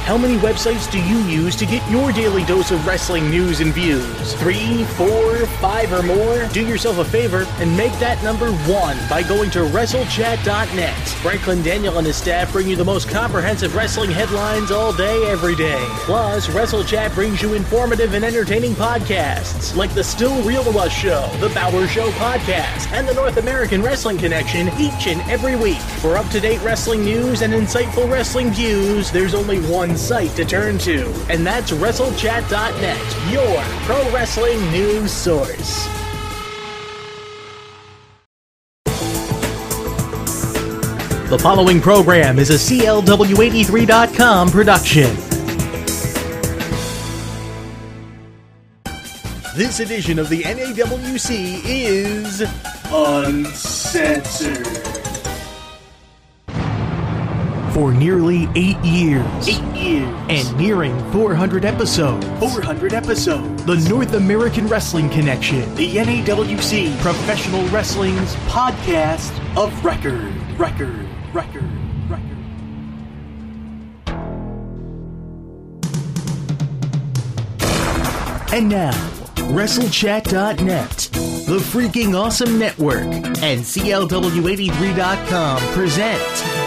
How many websites do you use to get your daily dose of wrestling news and views? 3, 4, 5 or more? Do yourself a favor and make that number 1 by going to WrestleChat.net. Franklin Daniel and his staff bring you the most comprehensive wrestling headlines all day, every day. Plus, WrestleChat brings you informative and entertaining podcasts like the Still Real to Us Show, the Bauer Show podcast, and the North American Wrestling Connection each and every week. For up-to-date wrestling news and insightful wrestling views, there's only one site to turn to, and that's WrestleChat.net, your pro wrestling news source. The following program is a CLW83.com production. This edition of the NAWC is Uncensored. For nearly 8 years. And nearing 400 episodes. The North American Wrestling Connection. The NAWC Professional Wrestling's podcast of record. And now, WrestleChat.net, the freaking awesome network, and CLW83.com present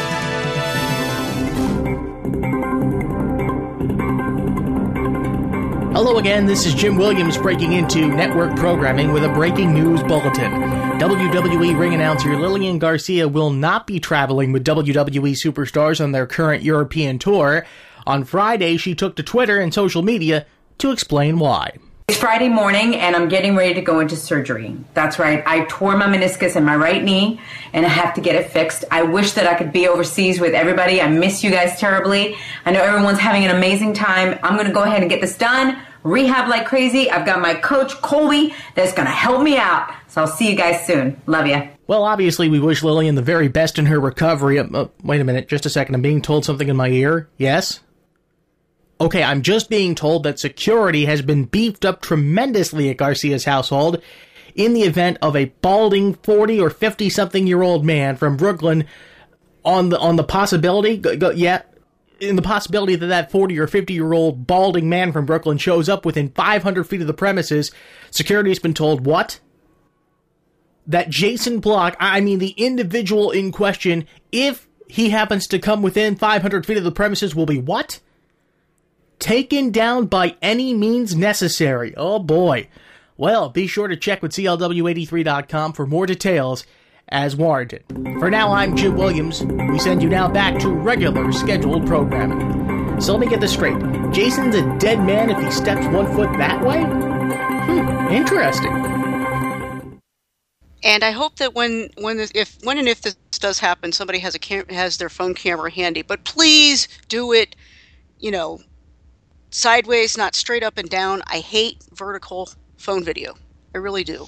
Hello again, this is Jim Williams breaking into network programming with a breaking news bulletin. WWE ring announcer Lillian Garcia will not be traveling with WWE superstars on their current European tour. On Friday, she took to Twitter and social media to explain why. It's Friday morning and I'm getting ready to go into surgery. That's right, I tore my meniscus in my right knee and I have to get it fixed. I wish that I could be overseas with everybody. I miss you guys terribly. I know everyone's having an amazing time. I'm going to go ahead and get this done. Rehab like crazy. I've got my coach, Colby, that's going to help me out. So I'll see you guys soon. Love ya. Well, obviously we wish Lillian the very best in her recovery. Wait a minute, just a second. I'm being told something in my ear. Yes? Okay, I'm just being told that security has been beefed up tremendously at Garcia's household in the event of a balding 40 or 50-something-year-old man from Brooklyn on the possibility, in the possibility that 40 or 50-year-old balding man from Brooklyn shows up within 500 feet of the premises. Security has been told what? That Jason Block, the individual in question, if he happens to come within 500 feet of the premises, will be what? Taken down by any means necessary. Oh boy. Well, be sure to check with CLW83.com for more details as warranted. For now, I'm Jim Williams. We send you now back to regular scheduled programming. So let me get this straight. Jason's a dead man if he steps 1 foot that way? Interesting. And I hope that when and if this does happen, somebody has their phone camera handy. But please do it, sideways, not straight up and down. I hate vertical phone video. I really do.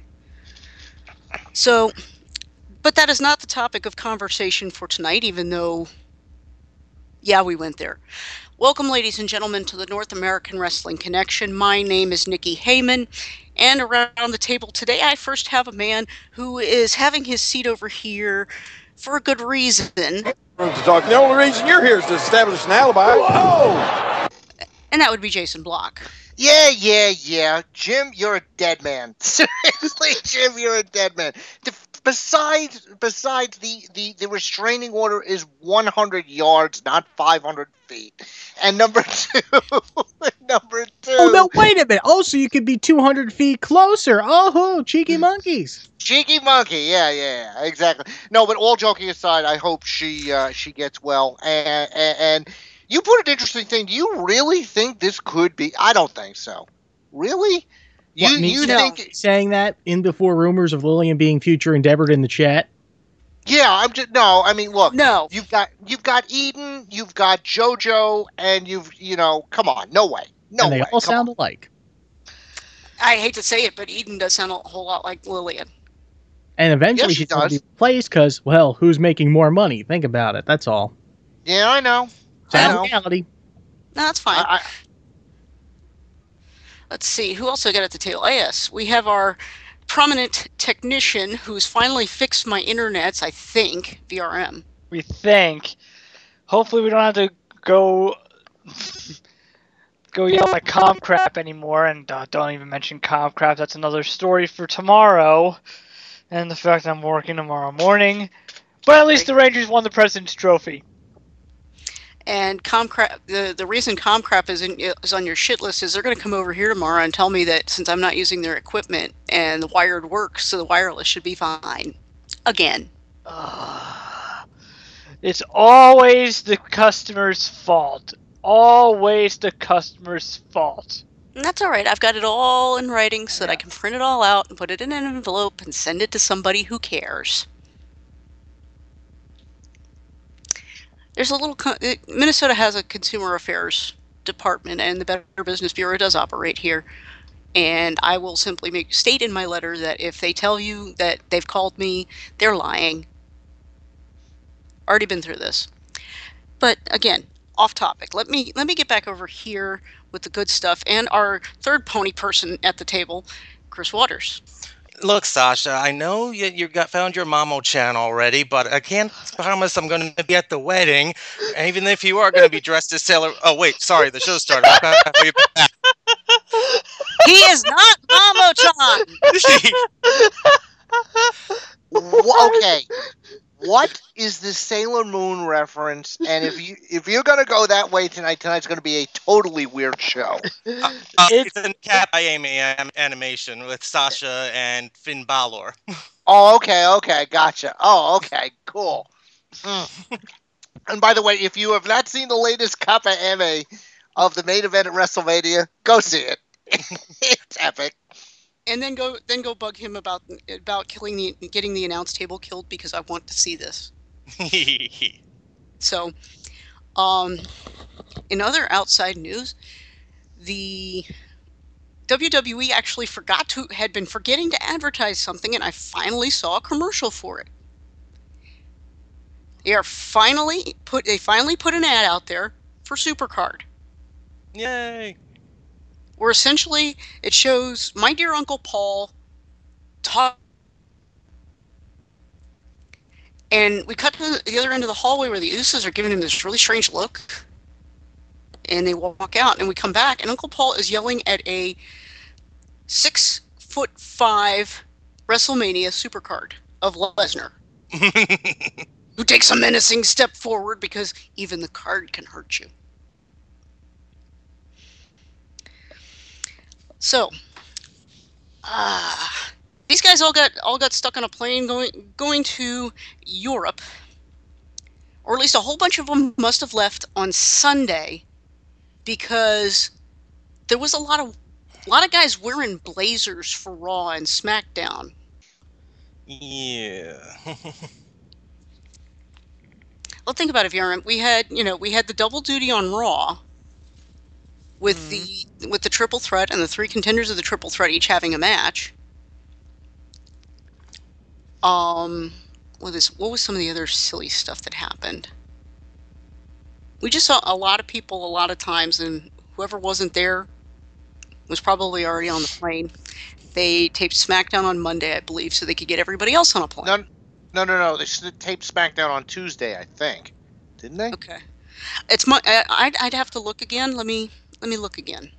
So, but that is not the topic of conversation for tonight, even though, we went there. Welcome, ladies and gentlemen, to the North American Wrestling Connection. My name is Nikki Heyman, and around the table today, I first have a man who is having his seat over here for a good reason. To talk. The only reason you're here is to establish an alibi. Whoa! And that would be Jason Block. Yeah. Jim, you're a dead man. Seriously, Jim, you're a dead man. Besides the restraining order is 100 yards, not 500 feet. And number two. Oh, no, wait a minute. Oh, so you could be 200 feet closer. Oh, cheeky monkeys. Cheeky monkey, yeah, exactly. No, but all joking aside, I hope she gets well. And you put an interesting thing. Do you really think this could be? I don't think so. Really? You think saying that in before rumors of Lillian being future endeavored in the chat? Yeah, I'm just look. No. You've got Eden, you've got JoJo, and come on, no way. And they all sound alike. I hate to say it, but Eden does sound a whole lot like Lillian. And eventually she's going to be replaced because, well, who's making more money? Think about it. That's all. Yeah, I know. Reality. No, that's fine. Let's see, who else I got at the table? Yes, we have our prominent technician who's finally fixed my internets, I think, VRM. We think. Hopefully we don't have to go go yell at Comcrap anymore, and don't even mention Comcrap. That's another story for tomorrow, and the fact that I'm working tomorrow morning. But at least the Rangers won the President's Trophy. And Comcrap, the reason Comcrap is on your shit list is they're going to come over here tomorrow and tell me that since I'm not using their equipment and the wired works, so the wireless should be fine. Again. It's always the customer's fault. Always the customer's fault. And that's all right. I've got it all in writing so that I can print it all out and put it in an envelope and send it to somebody who cares. There's a little Minnesota has a consumer affairs department, and the Better Business Bureau does operate here. And I will simply state in my letter that if they tell you that they've called me, they're lying. Already been through this. But again, off topic. Let me get back over here with the good stuff and our third pony person at the table, Chris Waters. Look, Sasha, I know you found your Mamo-chan already, but I can't promise I'm going to be at the wedding, even if you are going to be dressed as Sailor... Oh, wait, sorry, the show started. He is not Mamo-chan! Okay. What is the Sailor Moon reference? And if you're gonna go that way tonight's gonna be a totally weird show. It's a Cat animation with Sasha and Finn Balor. Oh, okay, gotcha. Oh, okay, cool. And by the way, if you have not seen the latest Kappa Anime of the main event at WrestleMania, go see it. It's epic. And then go bug him about getting the announce table killed because I want to see this. So, in other outside news, the WWE actually had been forgetting to advertise something, and I finally saw a commercial for it. They finally put an ad out there for Supercard. Yay! Where essentially it shows my dear Uncle Paul talk, and we cut to the other end of the hallway where the Usos are giving him this really strange look, and they walk out, and we come back, and Uncle Paul is yelling at a 6'5" WrestleMania Supercard of Lesnar, who takes a menacing step forward because even the card can hurt you. So, these guys all got stuck on a plane going to Europe, or at least a whole bunch of them must have left on Sunday, because there was a lot of guys wearing blazers for Raw and SmackDown. Yeah. Well, think about it, Varen. We had the double duty on Raw. With the triple threat and the three contenders of the triple threat each having a match. What was some of the other silly stuff that happened? We just saw a lot of people a lot of times, and whoever wasn't there was probably already on the plane. They taped SmackDown on Monday, I believe, so they could get everybody else on a plane. No. They taped SmackDown on Tuesday, I think. Didn't they? Okay. I'd have to look again. Let me look again.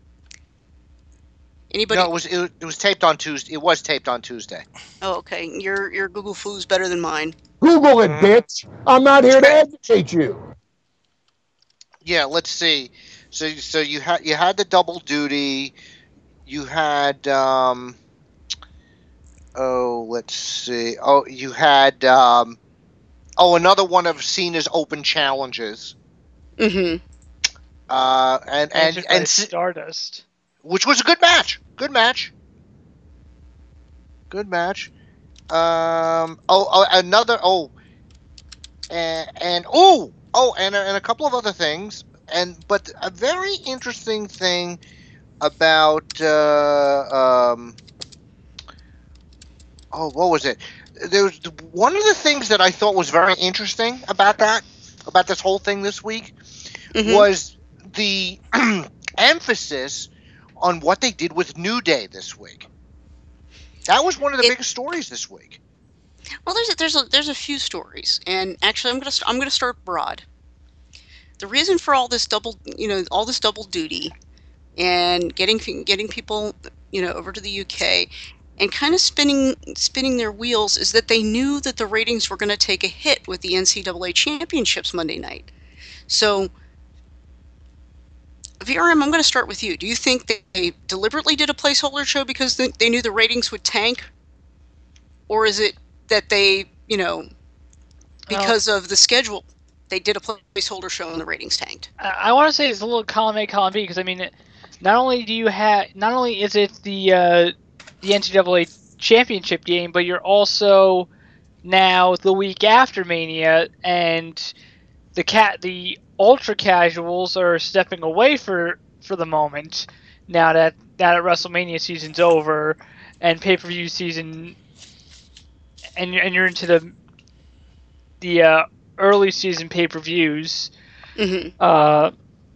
Anybody? No, it was taped on Tuesday. It was taped on Tuesday. Oh, okay. Your Google Foo's better than mine. Google it, bitch. I'm not here to educate you. Yeah, let's see. So you had the double duty. You had let's see. Oh, you had another one of Cena's open challenges. Mm-hmm. And Stardust, which was a good match. And a couple of other things. But a very interesting thing about what was it? There was one of the things that I thought was very interesting about this whole thing this week was the emphasis on what they did with New Day this week. That was one of the biggest stories this week. Well, there's a few stories, and actually, I'm gonna start broad. The reason for all this double duty and getting people, over to the UK and kind of spinning their wheels is that they knew that the ratings were going to take a hit with the NCAA championships Monday night. So, VRM, I'm going to start with you. Do you think they deliberately did a placeholder show because they knew the ratings would tank? Or is it that they, because of the schedule, they did a placeholder show and the ratings tanked? I want to say it's a little column A, column B, because I mean, not only is it the NCAA championship game, but you're also now the week after Mania, and the ultra casuals are stepping away for the moment now that WrestleMania season's over and pay-per-view season, and you're into the early season pay-per-views. Mm-hmm.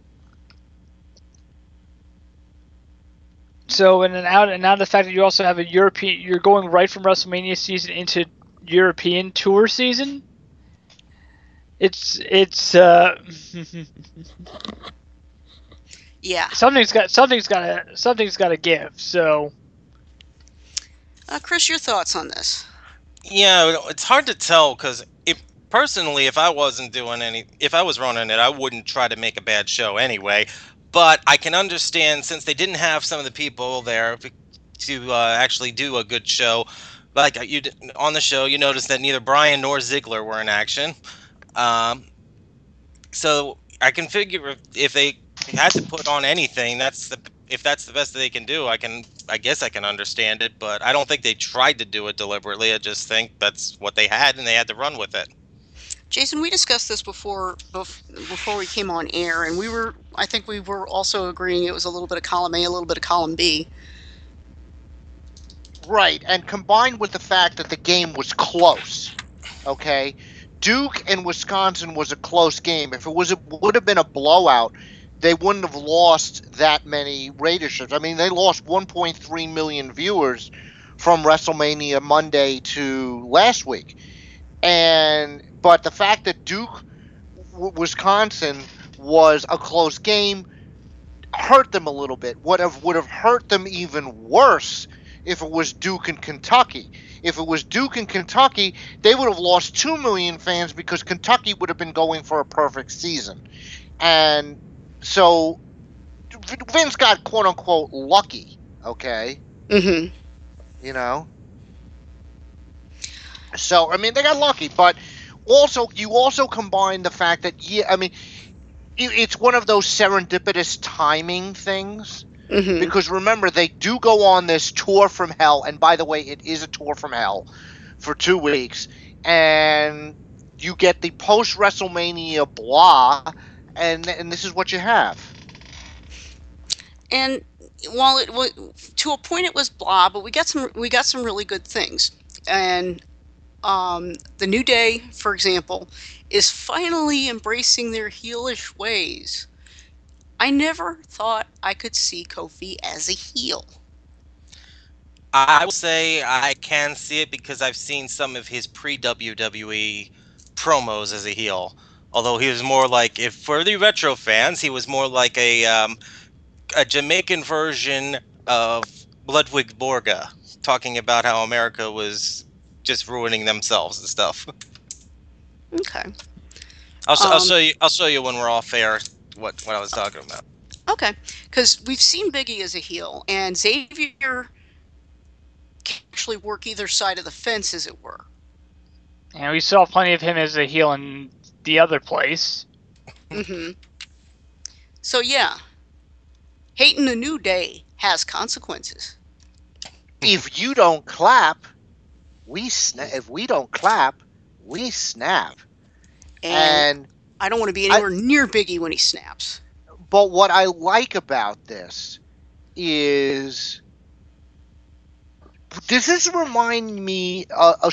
So and now the fact that you also have you're going right from WrestleMania season into European tour season. It's yeah. Something's got to give. So, Chris, your thoughts on this? Yeah, it's hard to tell because personally, if I was running it, I wouldn't try to make a bad show anyway. But I can understand, since they didn't have some of the people there to actually do a good show. Like on the show, you noticed that neither Bryan nor Ziggler were in action. So I can figure if they had to put on anything, if that's the best that they can do, I guess I can understand it. But I don't think they tried to do it deliberately. I just think that's what they had, and they had to run with it. Jason, we discussed this before we came on air, and I think we were also agreeing it was a little bit of column A, a little bit of column B. Right, and combined with the fact that the game was close, okay? Duke and Wisconsin was a close game. If it would have been a blowout, they wouldn't have lost that many raterships. I mean, they lost 1.3 million viewers from WrestleMania Monday to last week. But the fact that Duke, Wisconsin was a close game hurt them a little bit. Would have hurt them even worse if it was Duke and Kentucky. If it was Duke and Kentucky, they would have lost 2 million fans because Kentucky would have been going for a perfect season. And so Vince got quote-unquote lucky, okay? Mm-hmm. You know? So, I mean, they got lucky, but you also combine the fact that, it's one of those serendipitous timing things. Mm-hmm. Because remember, they do go on this tour from hell, and by the way, it is a tour from hell for 2 weeks, and you get the post-WrestleMania blah, and this is what you have. And while it was, to a point, it was blah, but we got some really good things. And the New Day, for example, is finally embracing their heelish ways. I never thought I could see Kofi as a heel. I will say I can see it because I've seen some of his pre-WWE promos as a heel. Although he was more like, if for the retro fans, he was more like a Jamaican version of Ludwig Borga, talking about how America was just ruining themselves and stuff. Okay. I'll show you when we're off air what I was talking about. Okay, because we've seen Big E as a heel, and Xavier can actually work either side of the fence, as it were. And we saw plenty of him as a heel in the other place. Mm-hmm. So yeah, hating the New Day has consequences. If you don't clap, we snap. If we don't clap, we snap. And I don't want to be anywhere near Big E when he snaps. But what I like about this is, does this remind me a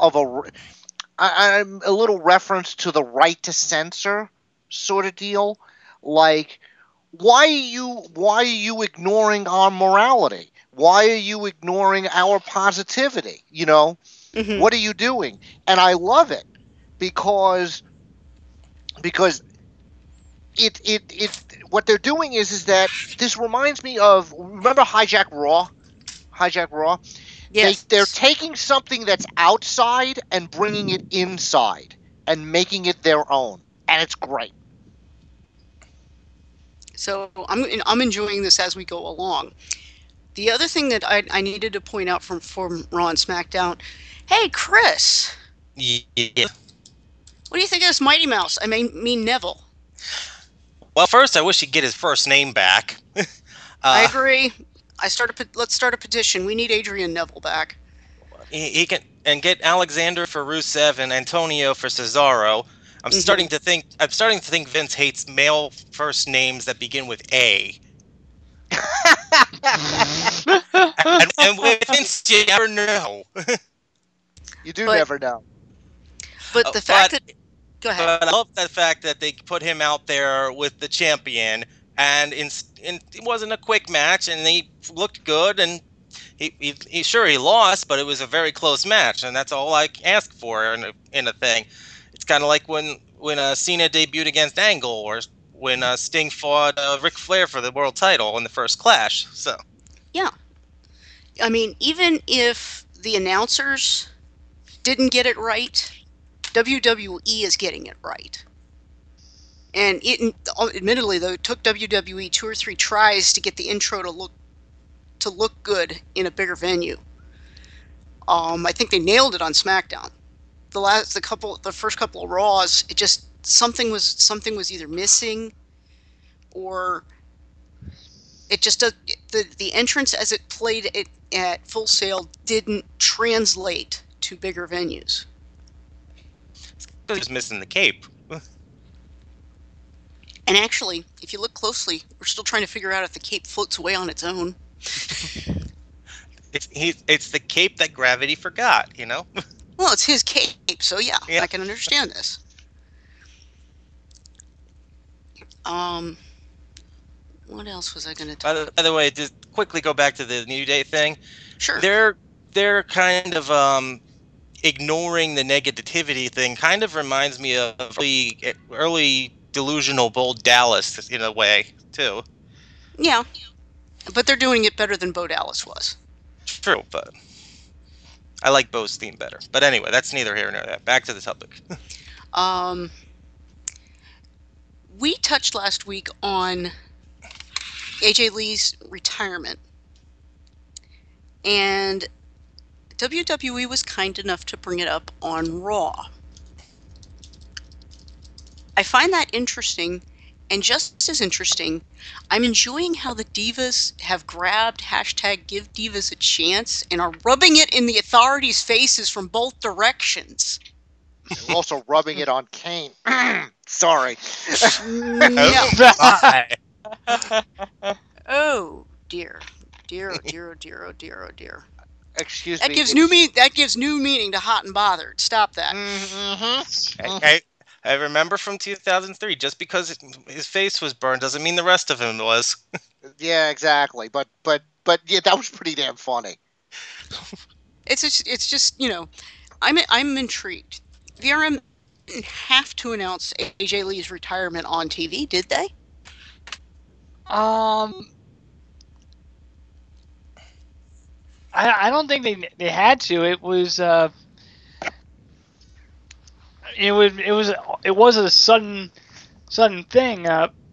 little reference to the right to censor sort of deal? Like, why are you ignoring our morality? Why are you ignoring our positivity? You know, Mm-hmm. What are you doing? And I love it because what they're doing is that this reminds me of, remember Hijack Raw? Hijack Raw? Yes. They're taking something that's outside and bringing it inside and making it their own, and it's great. So I'm enjoying this as we go along. The other thing that I needed to point out from Raw and SmackDown, hey Chris, Yeah. what do you think of this Mighty Mouse? I mean Neville. Well, first I wish he'd get his first name back. I agree. Let's start a petition. We need Adrian Neville back. He can get Alexander for Rusev and Antonio for Cesaro. I'm starting to think Vince hates male first names that begin with A. and with Vince, you never know. You never know. But the fact that... Go ahead. But I love the fact that they put him out there with the champion, and it wasn't a quick match, and he looked good, and he lost, but it was a very close match, and that's all I ask for in a thing. It's kind of like when Cena debuted against Angle, or when Sting fought Ric Flair for the world title in the first Clash. So yeah, I mean, even if the announcers didn't get it right, WWE is getting it right. And admittedly, though, it took WWE 2 or 3 tries to get the intro to look good in a bigger venue. I think they nailed it on SmackDown. The first couple of Raws, it just something was either missing, or it just the entrance as it played at Full Sail didn't translate to bigger venues. just missing the cape. And actually, if you look closely, we're still trying to figure out if the cape floats away on its own. It's the cape that gravity forgot, you know? Well, it's his cape, so yeah, I can understand this. What else was I going to talk? By the way, just quickly go back to the New Day thing. Sure. They're kind of ignoring the negativity thing. Kind of reminds me of early delusional Bo Dallas in a way too. Yeah, but they're doing it better than Bo Dallas was. True, but I like Bo's theme better. But anyway, that's neither here nor there. Back to the topic. We touched last week on AJ Lee's retirement, and WWE was kind enough to bring it up on Raw. I find that interesting, and just as interesting, I'm enjoying how the Divas have grabbed hashtag Give Divas a Chance and are rubbing it in the authorities' faces from both directions. They're also rubbing it on Kane. Sorry. No. Oh dear. Dear, oh dear, oh dear, oh dear, oh dear. Excuse That me. gives new meaning to hot and bothered. Stop that. I remember from 2003. Just because his face was burned doesn't mean the rest of him was. Yeah, exactly. But yeah, that was pretty damn funny. It's just I'm intrigued. VRM didn't have to announce AJ Lee's retirement on TV, did they? I don't think they had to. It was a sudden thing.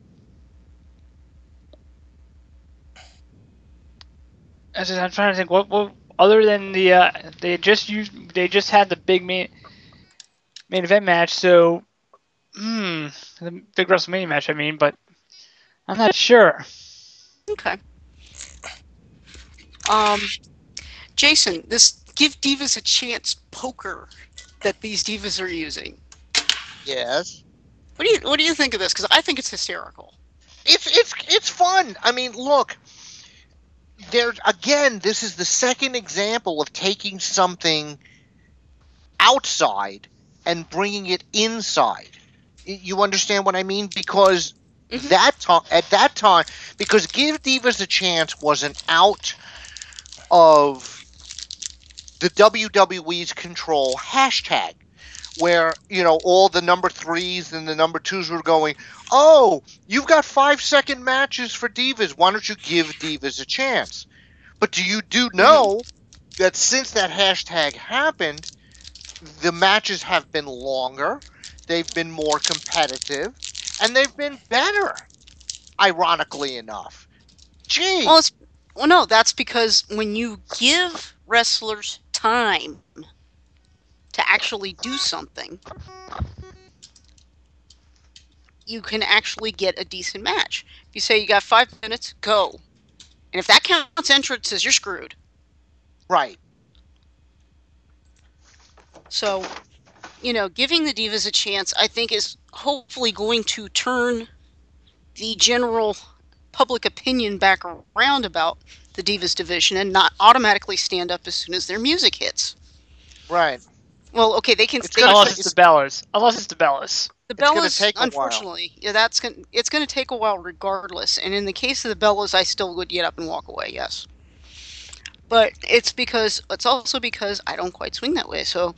I'm trying to think what other than they just had the big main event match. So the big WrestleMania match. I mean, but I'm not sure. Okay. Jason, this Give Divas a Chance poker that these divas are using. Yes. What do you think of this? Because I think it's hysterical. It's fun. I mean, look. This is the second example of taking something outside and bringing it inside. You understand what I mean? Because at that time, because Give Divas a Chance wasn't out of the WWE's control hashtag. where, all the number 3s and the number 2s were going, oh, you've got 5-second matches for Divas. Why don't you give Divas a chance? But you know that since that hashtag happened, the matches have been longer, they've been more competitive, and they've been better, ironically enough. Gee. Well, no, that's because when you give wrestlers time to actually do something, you can actually get a decent match. If you say you got 5 minutes, go. And if that counts entrances, you're screwed. Right. So, giving the Divas a chance, I think, is hopefully going to turn the general public opinion back around about the Divas division and not automatically stand up as soon as their music hits. Right. Well, okay, they can. Unless it's the Bellas. The Bellas, unfortunately, it's going to take a while regardless. And in the case of the Bellas, I still would get up and walk away. Yes. But it's also because I don't quite swing that way. So,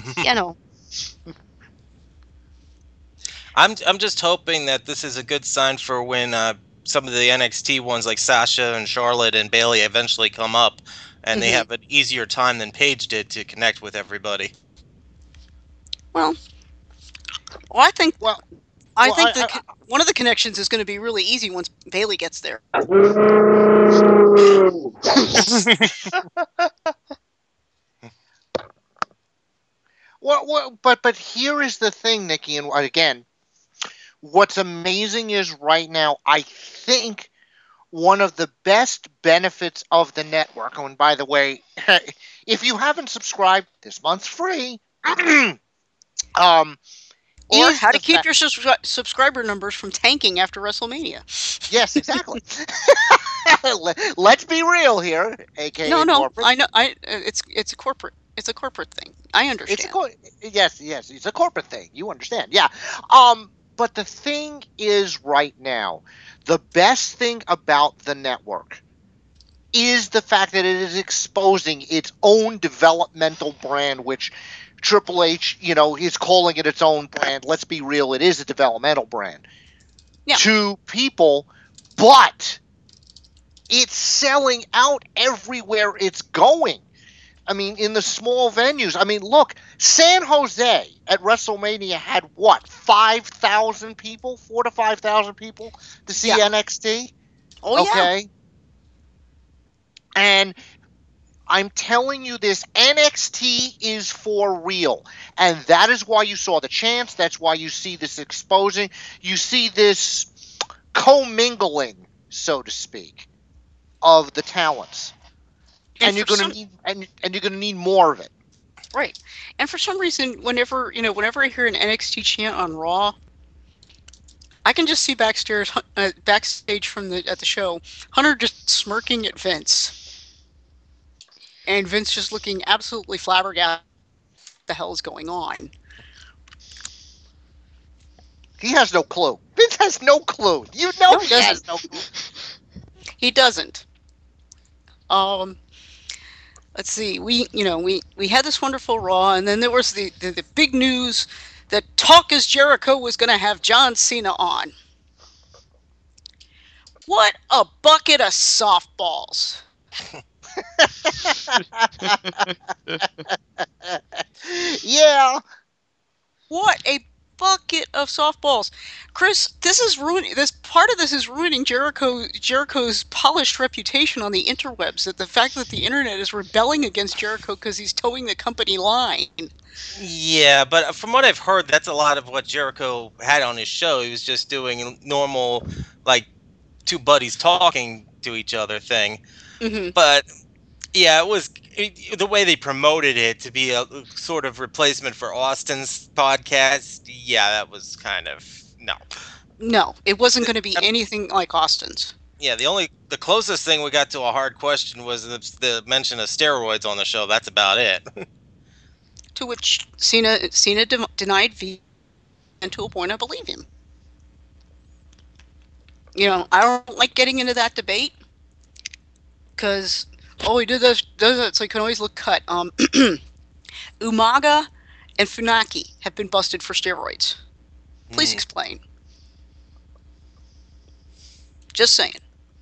I'm just hoping that this is a good sign for when some of the NXT ones like Sasha and Charlotte and Bayley eventually come up, and they have an easier time than Paige did to connect with everybody. Well, I think one of the connections is going to be really easy once Bayley gets there. But here is the thing, Nikki, and again, what's amazing is right now, I think one of the best benefits of the network, and by the way, if you haven't subscribed, this month's free. Or how to keep your subscriber numbers from tanking after WrestleMania. Yes, exactly. Let's be real here, aka no, corporate. I know. It's a corporate thing. I understand. Yes, it's a corporate thing. You understand? Yeah. But the thing is, right now, the best thing about the network is the fact that it is exposing its own developmental brand, which Triple H, is calling it its own brand. Let's be real, it is a developmental brand to people, but it's selling out everywhere it's going. I mean, in the small venues. I mean, look, San Jose at WrestleMania had what, 5,000 people, 4,000 to 5,000 people to see NXT. Oh yeah. Okay, and I'm telling you this, NXT is for real. And that is why you saw the chance. That's why you see this exposing. You see this commingling, so to speak, of the talents. And you're going to need more of it. Right. And for some reason, whenever I hear an NXT chant on Raw, I can just see backstage from at the show, Hunter just smirking at Vince. And Vince just looking absolutely flabbergasted. What the hell is going on? He has no clue. Vince has no clue. He has no clue. He doesn't. Let's see. We had this wonderful Raw, and then there was the big news that Talk is Jericho was going to have John Cena on. What a bucket of softballs. Yeah. What a bucket of softballs. Chris, this part of this is ruining Jericho's polished reputation on the interwebs. That the fact that the internet is rebelling against Jericho because he's towing the company line. Yeah, but from what I've heard, that's a lot of what Jericho had on his show. He was just doing normal, like, two buddies talking to each other thing. Mm-hmm. But yeah, the way they promoted it to be a sort of replacement for Austin's podcast. Yeah, that was kind of no, it wasn't going to be anything like Austin's. Yeah, the closest thing we got to a hard question was the mention of steroids on the show. That's about it. To which Cena denied V, and to a point I believe him. I don't like getting into that debate because he did this, so he can always look cut. Umaga and Funaki have been busted for steroids. Please explain. Just saying.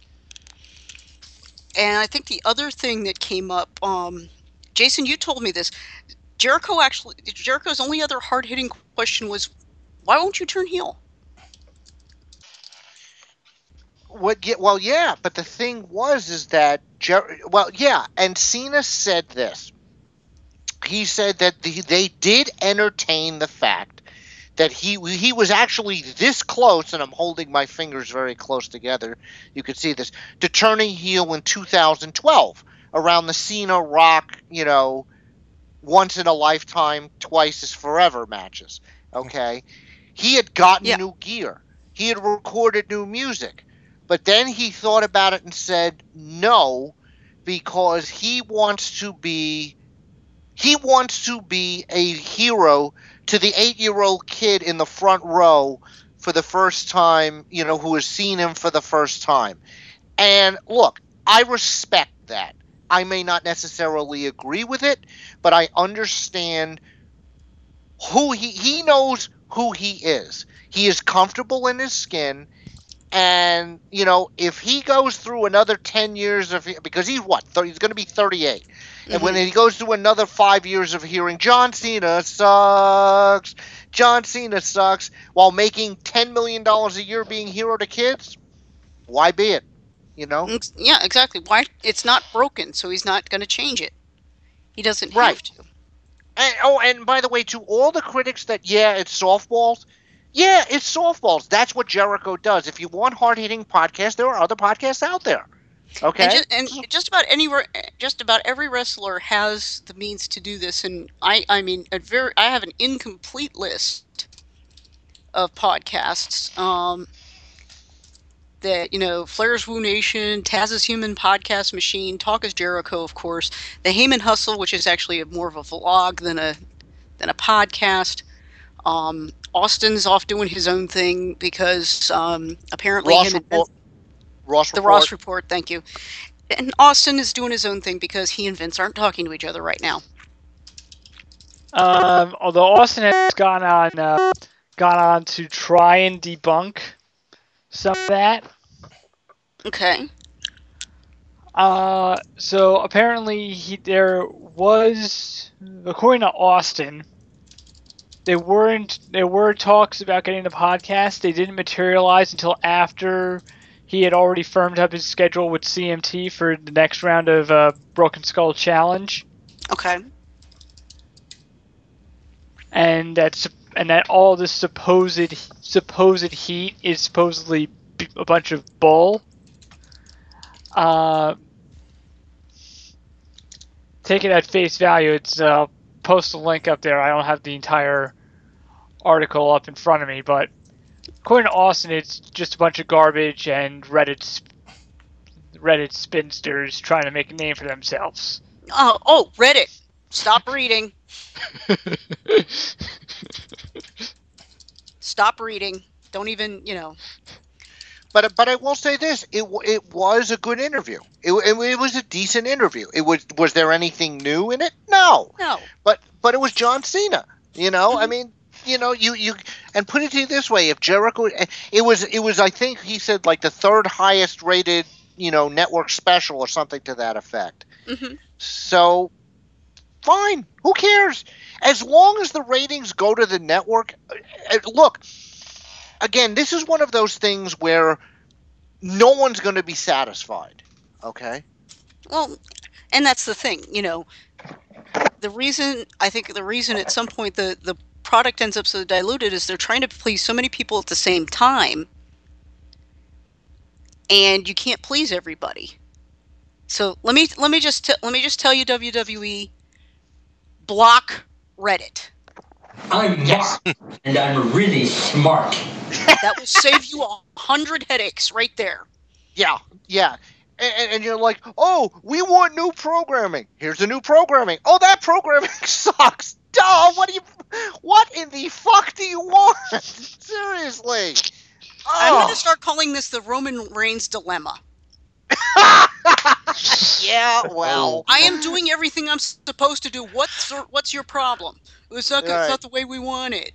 And I think the other thing that came up, Jason, you told me this. Jericho's only other hard-hitting question was, why won't you turn heel? Well, yeah, but the thing is that and Cena said this. He said that they did entertain the fact that he was actually this close, and I'm holding my fingers very close together. You can see this, to turning heel in 2012 around the Cena Rock, once in a lifetime, twice is forever matches. Okay, he had gotten new gear, he had recorded new music. But then he thought about it and said no, because he wants to be a hero to the 8-year-old kid in the front row for the first time, who has seen him for the first time. And look, I respect that. I may not necessarily agree with it, but I understand who he knows who he is. He is comfortable in his skin. And, if he goes through another 10 years because he's he's going to be 38. Mm-hmm. And when he goes through another 5 years of hearing John Cena sucks, while making $10 million a year being hero to kids, why be it? Yeah, exactly. Why? It's not broken, so he's not going to change it. He doesn't have to. And by the way, to all the critics that, it's softballs. Yeah, it's softballs. That's what Jericho does. If you want hard-hitting podcasts, there are other podcasts out there. Okay, and just about every wrestler has the means to do this. And I have an incomplete list of podcasts. That Flair's Woo Nation, Taz's Human Podcast Machine, Talk is Jericho, of course, the Heyman Hustle, which is actually more of a vlog than a Ross podcast. Austin's off doing his own thing because apparently Ross Report, thank you. And Austin is doing his own thing because he and Vince aren't talking to each other right now. Although Austin has gone on to try and debunk some of that. Okay. So apparently there was, according to Austin, there were talks about getting the podcast. They didn't materialize until after he had already firmed up his schedule with CMT for the next round of Broken Skull Challenge. Okay. And that all this supposed heat is supposedly a bunch of bull. Take it at face value. It's post a link up there. I don't have the entire article up in front of me, but according to Austin, it's just a bunch of garbage and Reddit spinsters trying to make a name for themselves. Oh, Reddit. Stop reading. Stop reading. Don't even, But I will say this: it was a good interview. It was a decent interview. Was there anything new in it? No. But it was John Cena. I mean, you and put it to you this way: if Jericho, it was I think he said like the third highest rated network special or something to that effect. Mm-hmm. So fine, who cares? As long as the ratings go to the network. Look. Again, this is one of those things where no one's going to be satisfied, okay? Well, and that's the thing, the reason at some point the product ends up so diluted is they're trying to please so many people at the same time, and you can't please everybody. So let me just tell you, WWE, block Reddit. I'm Mark, and I'm really smart. That will save you 100 headaches right there. Yeah. And you're like, oh, we want new programming. Here's the new programming. Oh, that programming sucks. Duh, what in the fuck do you want? Seriously. I'm going to start calling this the Roman Reigns dilemma. Yeah, well. I am doing everything I'm supposed to do. What's your problem? It's not Right. it's not the way we want it.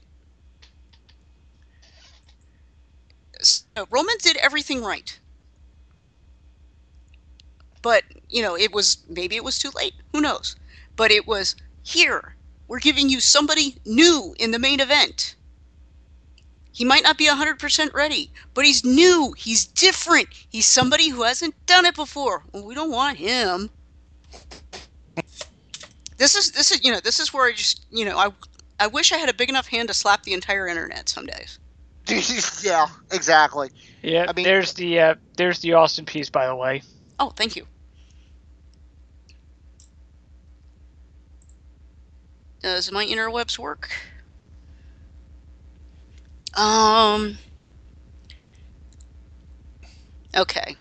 So, Roman did everything right. But, maybe it was too late. Who knows? But it was, here, we're giving you somebody new in the main event. He might not be 100% ready, but he's new. He's different. He's somebody who hasn't done it before. Well, we don't want him. This is where I just, I wish I had a big enough hand to slap the entire internet some days. Yeah, exactly. Yeah, I mean- there's the Austin piece, by the way. Oh, thank you. Does my interwebs work? Okay.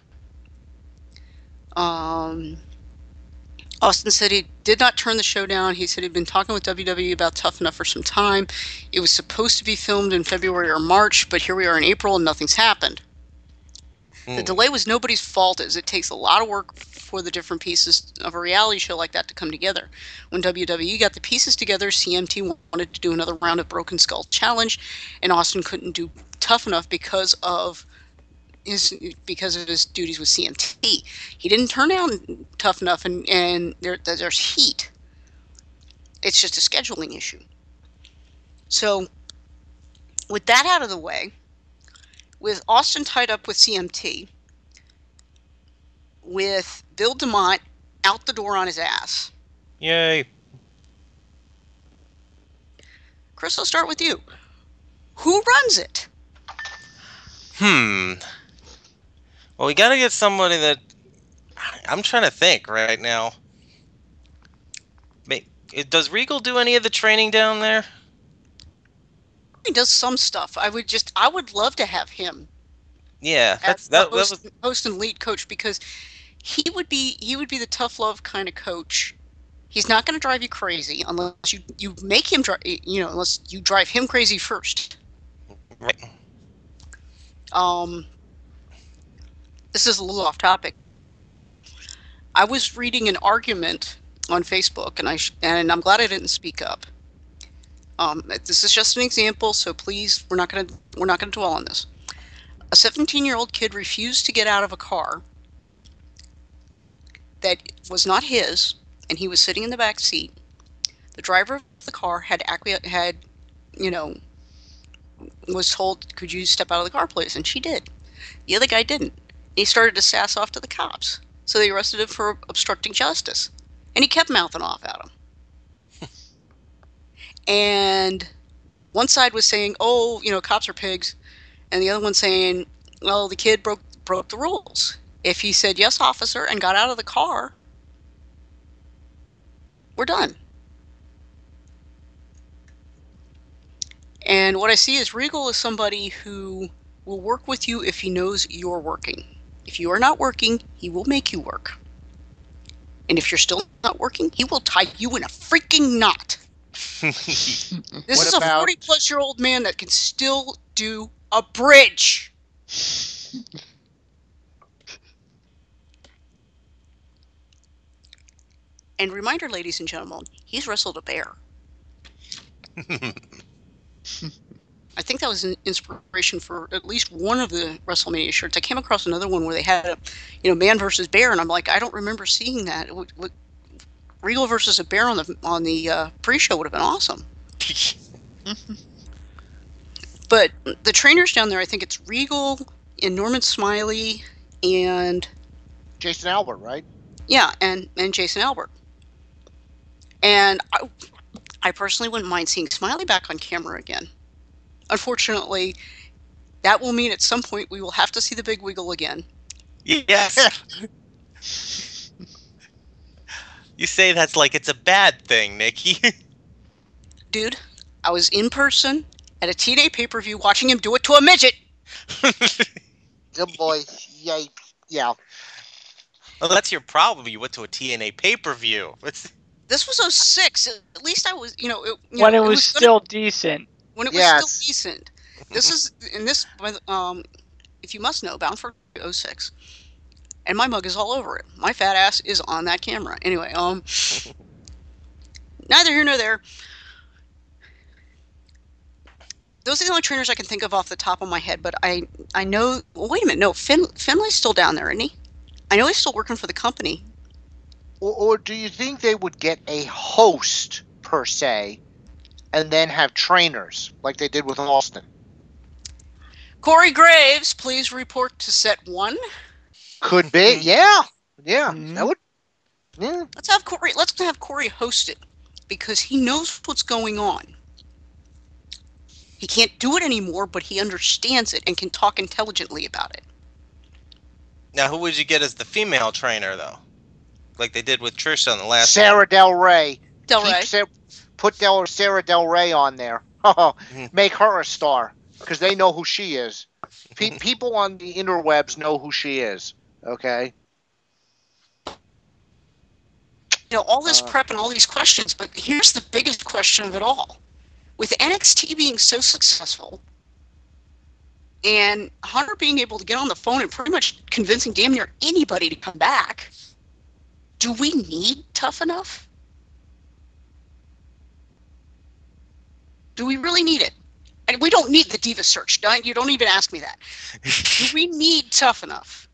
Austin said he did not turn the show down. He said he'd been talking with WWE about Tough Enough for some time. It was supposed to be filmed in February or March, but here we are in April and nothing's happened. The delay was nobody's fault, as it takes a lot of work for the different pieces of a reality show like that to come together. When WWE got the pieces together, CMT wanted to do another round of Broken Skull Challenge, and Austin couldn't do Tough Enough because of his duties with CMT. He didn't turn down Tough Enough, and there's heat. It's just a scheduling issue. So, with that out of the way, with Austin tied up with CMT, with Bill DeMott out the door on his ass. Yay. Chris, I'll start with you. Who runs it? Well, we gotta get somebody that... I'm trying to think right now. Does Regal do any of the training down there? He does some stuff. I would love to have him. Yeah, As that the was... host and lead coach, because he would be the tough love kind of coach. He's not going to drive you crazy unless you make him unless you drive him crazy first. Right. This is a little off topic. I was reading an argument on Facebook, and I'm glad I didn't speak up. This is just an example, so please, we're not going to dwell on this. A 17-year-old kid refused to get out of a car that was not his, and he was sitting in the back seat. The driver of the car was told, "Could you step out of the car, please?" And she did. The other guy didn't. He started to sass off to the cops, so they arrested him for obstructing justice, and he kept mouthing off at him. And one side was saying, "Oh, cops are pigs," and the other one saying, "Well, the kid broke the rules. If he said yes, officer, and got out of the car, we're done." And what I see is Regal is somebody who will work with you if he knows you're working. If you are not working, he will make you work. And if you're still not working, he will tie you in a freaking knot. This is a 40-plus-year-old man that can still do a bridge. And reminder, ladies and gentlemen, he's wrestled a bear. I think that was an inspiration for at least one of the WrestleMania shirts. I came across another one where they had a man versus bear, and I'm like, I don't remember seeing that. Regal versus a bear on the pre-show would have been awesome. But the trainers down there, I think it's Regal and Norman Smiley and Jason Albert, right? Yeah, and Jason Albert. And I personally wouldn't mind seeing Smiley back on camera again. Unfortunately, that will mean at some point we will have to see the Big Wiggle again. Yes. You say that's like it's a bad thing, Nikki. Dude, I was in person at a TNA pay-per-view watching him do it to a midget. Good boy. Yay. Yeah. Well, that's your problem. You went to a TNA pay-per-view. This was 2006. At least I was, when it was still decent. When it was still decent. This is, if you must know, Bound for 2006. And my mug is all over it. My fat ass is on that camera. Anyway, neither here nor there. Those are the only trainers I can think of off the top of my head, but I know... Well, wait a minute. No, Finlay's still down there, isn't he? I know he's still working for the company. Or do you think they would get a host, per se, and then have trainers, like they did with Austin? Corey Graves, please report to set 1. Could be, yeah. Mhm. That would... Yeah. Let's have Corey host it, because he knows what's going on. He can't do it anymore, but he understands it and can talk intelligently about it. Now, who would you get as the female trainer, though? Like they did with Trish on the last Sarah Del Rey. Del Rey. Put Sarah Del Rey on there. Make her a star, because they know who she is. People on the interwebs know who she is. Okay? All this prep and all these questions, but here's the biggest question of it all. With NXT being so successful, and Hunter being able to get on the phone and pretty much convincing damn near anybody to come back, do we need Tough Enough? Do we really need it? And we don't need the Diva search. You don't even ask me that. Do we need Tough Enough?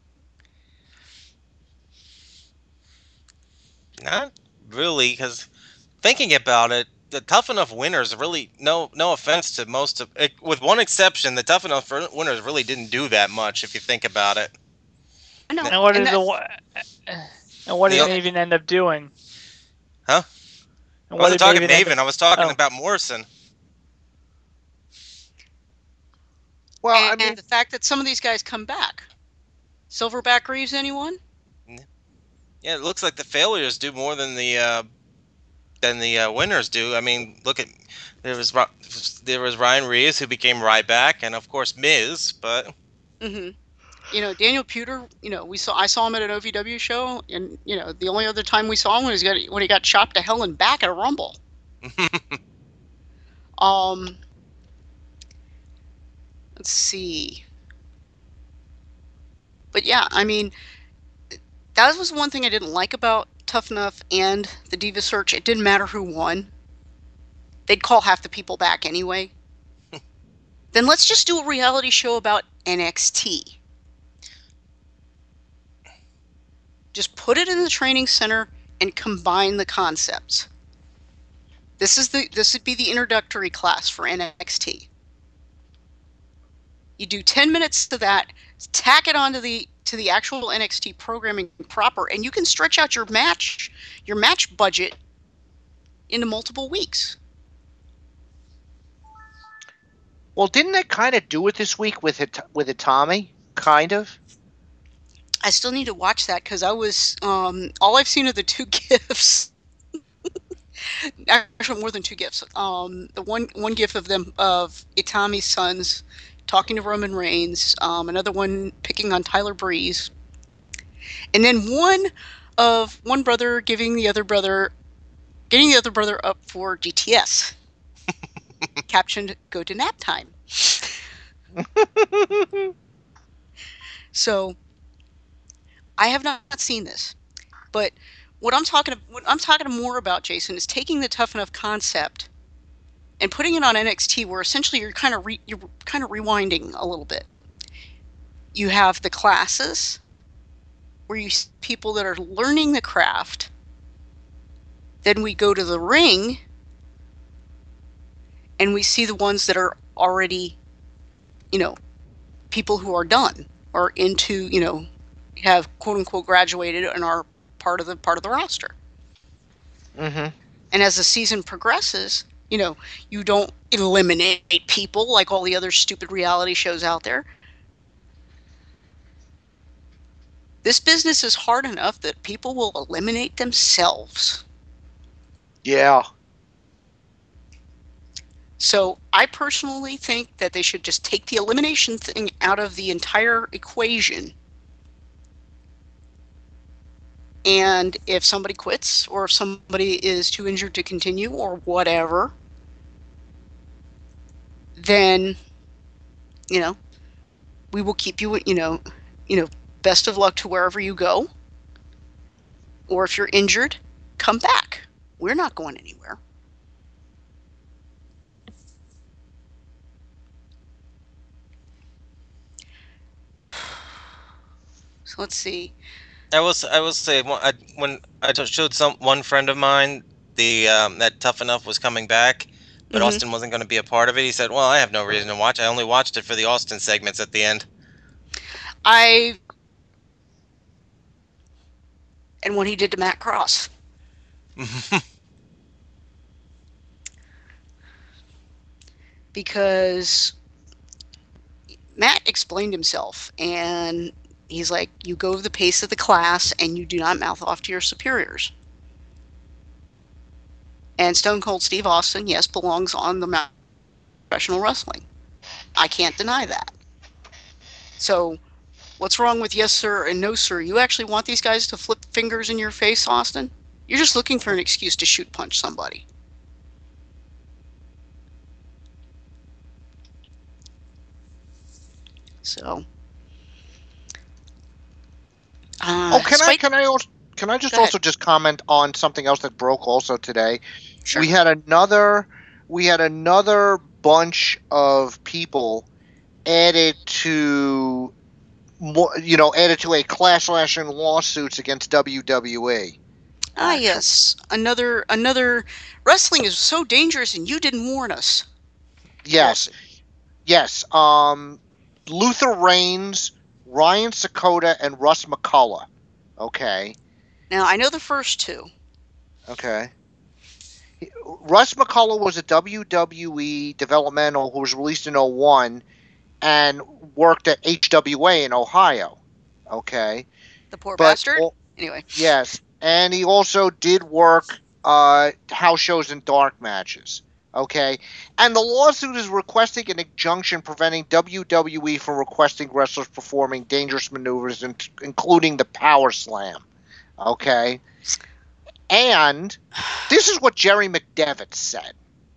Not really, because thinking about it, the Tough Enough winners really, no offense to most of it, with one exception, the Tough Enough winners really didn't do that much if you think about it. I know. And what did it even end up doing? Huh? I wasn't talking Maven. I was talking about Morrison. Well, and the fact that some of these guys come back. Silverback Reeves, anyone? Yeah, it looks like the failures do more than the winners do. I mean, look at there was Ryan Reeves, who became Ryback, and of course Miz. But Daniel Puder. I saw him at an OVW show, and the only other time we saw him was when he got chopped to hell and back at a Rumble. Let's see. But yeah, I mean, that was one thing I didn't like about Tough Enough and the Diva Search. It didn't matter who won. They'd call half the people back anyway. Then let's just do a reality show about NXT. Just put it in the training center and combine the concepts. This would be the introductory class for NXT. You do 10 minutes to that, tack it onto the actual NXT programming proper, and you can stretch out your match budget into multiple weeks. Well, didn't they kind of do it this week with Itami? Kind of. I still need to watch that because I was all I've seen are the 2 gifs. Actually, more than 2 gifs. The one gif of Itami's sons talking to Roman Reigns, another one picking on Tyler Breeze, and then one brother getting the other brother up for GTS, captioned "Go to nap time." So, I have not seen this, but what I'm talking more about, Jason, is taking the Tough Enough concept and putting it on NXT, where essentially you're kind of rewinding a little bit. You have the classes where you see people that are learning the craft. Then we go to the ring and we see the ones that are already, people who are done or into, have quote unquote graduated and are part of the roster. Mm-hmm. And as the season progresses, you don't eliminate people like all the other stupid reality shows out there. This business is hard enough that people will eliminate themselves. Yeah. So I personally think that they should just take the elimination thing out of the entire equation. And if somebody quits, or if somebody is too injured to continue, or whatever, then, we will keep you, best of luck to wherever you go. Or if you're injured, come back. We're not going anywhere. So let's see. I will say when I showed one friend of mine that Tough Enough was coming back, but Austin wasn't going to be a part of it. He said, "Well, I have no reason to watch. I only watched it for the Austin segments at the end." And what he did to Matt Cross. Because Matt explained himself, and he's like, you go the pace of the class, and you do not mouth off to your superiors. And Stone Cold Steve Austin, yes, belongs on the Mount Professional Wrestling. I can't deny that. So, what's wrong with yes, sir, and no, sir? You actually want these guys to flip fingers in your face, Austin? You're just looking for an excuse to shoot punch somebody. So... can I just comment on something else that broke also today? Sure. We had another bunch of people added to a class action lawsuits against WWE. Yes. Another wrestling is so dangerous and you didn't warn us. Yes. Yes. Luther Reigns, Ryan Sakota, and Russ McCullough. Okay. Now, I know the first two. Okay. Russ McCullough was a WWE developmental who was released in 2001 and worked at HWA in Ohio. Okay. The poor bastard? Anyway. Yes. And he also did work house shows and dark matches. Okay. And the lawsuit is requesting an injunction preventing WWE from requesting wrestlers performing dangerous maneuvers, including the power slam. Okay. And this is what Jerry McDevitt said.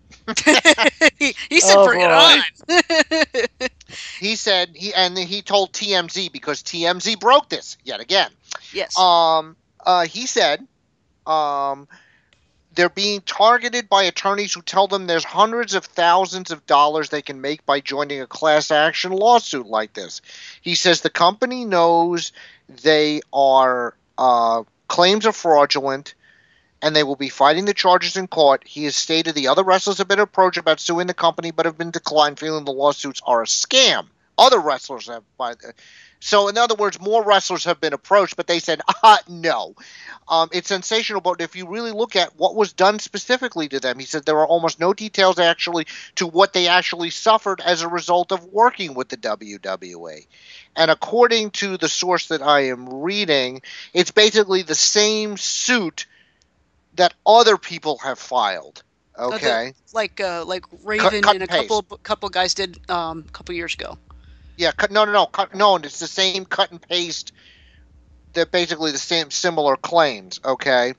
He said, bring it on. He said, he told TMZ, because TMZ broke this yet again. Yes. He said, they're being targeted by attorneys who tell them there's hundreds of thousands of dollars they can make by joining a class action lawsuit like this. He says the company knows they are claims are fraudulent, and they will be fighting the charges in court. He has stated the other wrestlers have been approached about suing the company, but have been declined, feeling the lawsuits are a scam. Other wrestlers have. So, in other words, more wrestlers have been approached, but they said, no. It's sensational, but if you really look at what was done specifically to them, he said there are almost no details actually to what they actually suffered as a result of working with the WWE. And according to the source that I am reading, it's basically the same suit that other people have filed. Okay, like Raven cut and a couple guys did a couple years ago. Yeah, no. It's the same cut and paste. They're basically the same similar claims. Okay.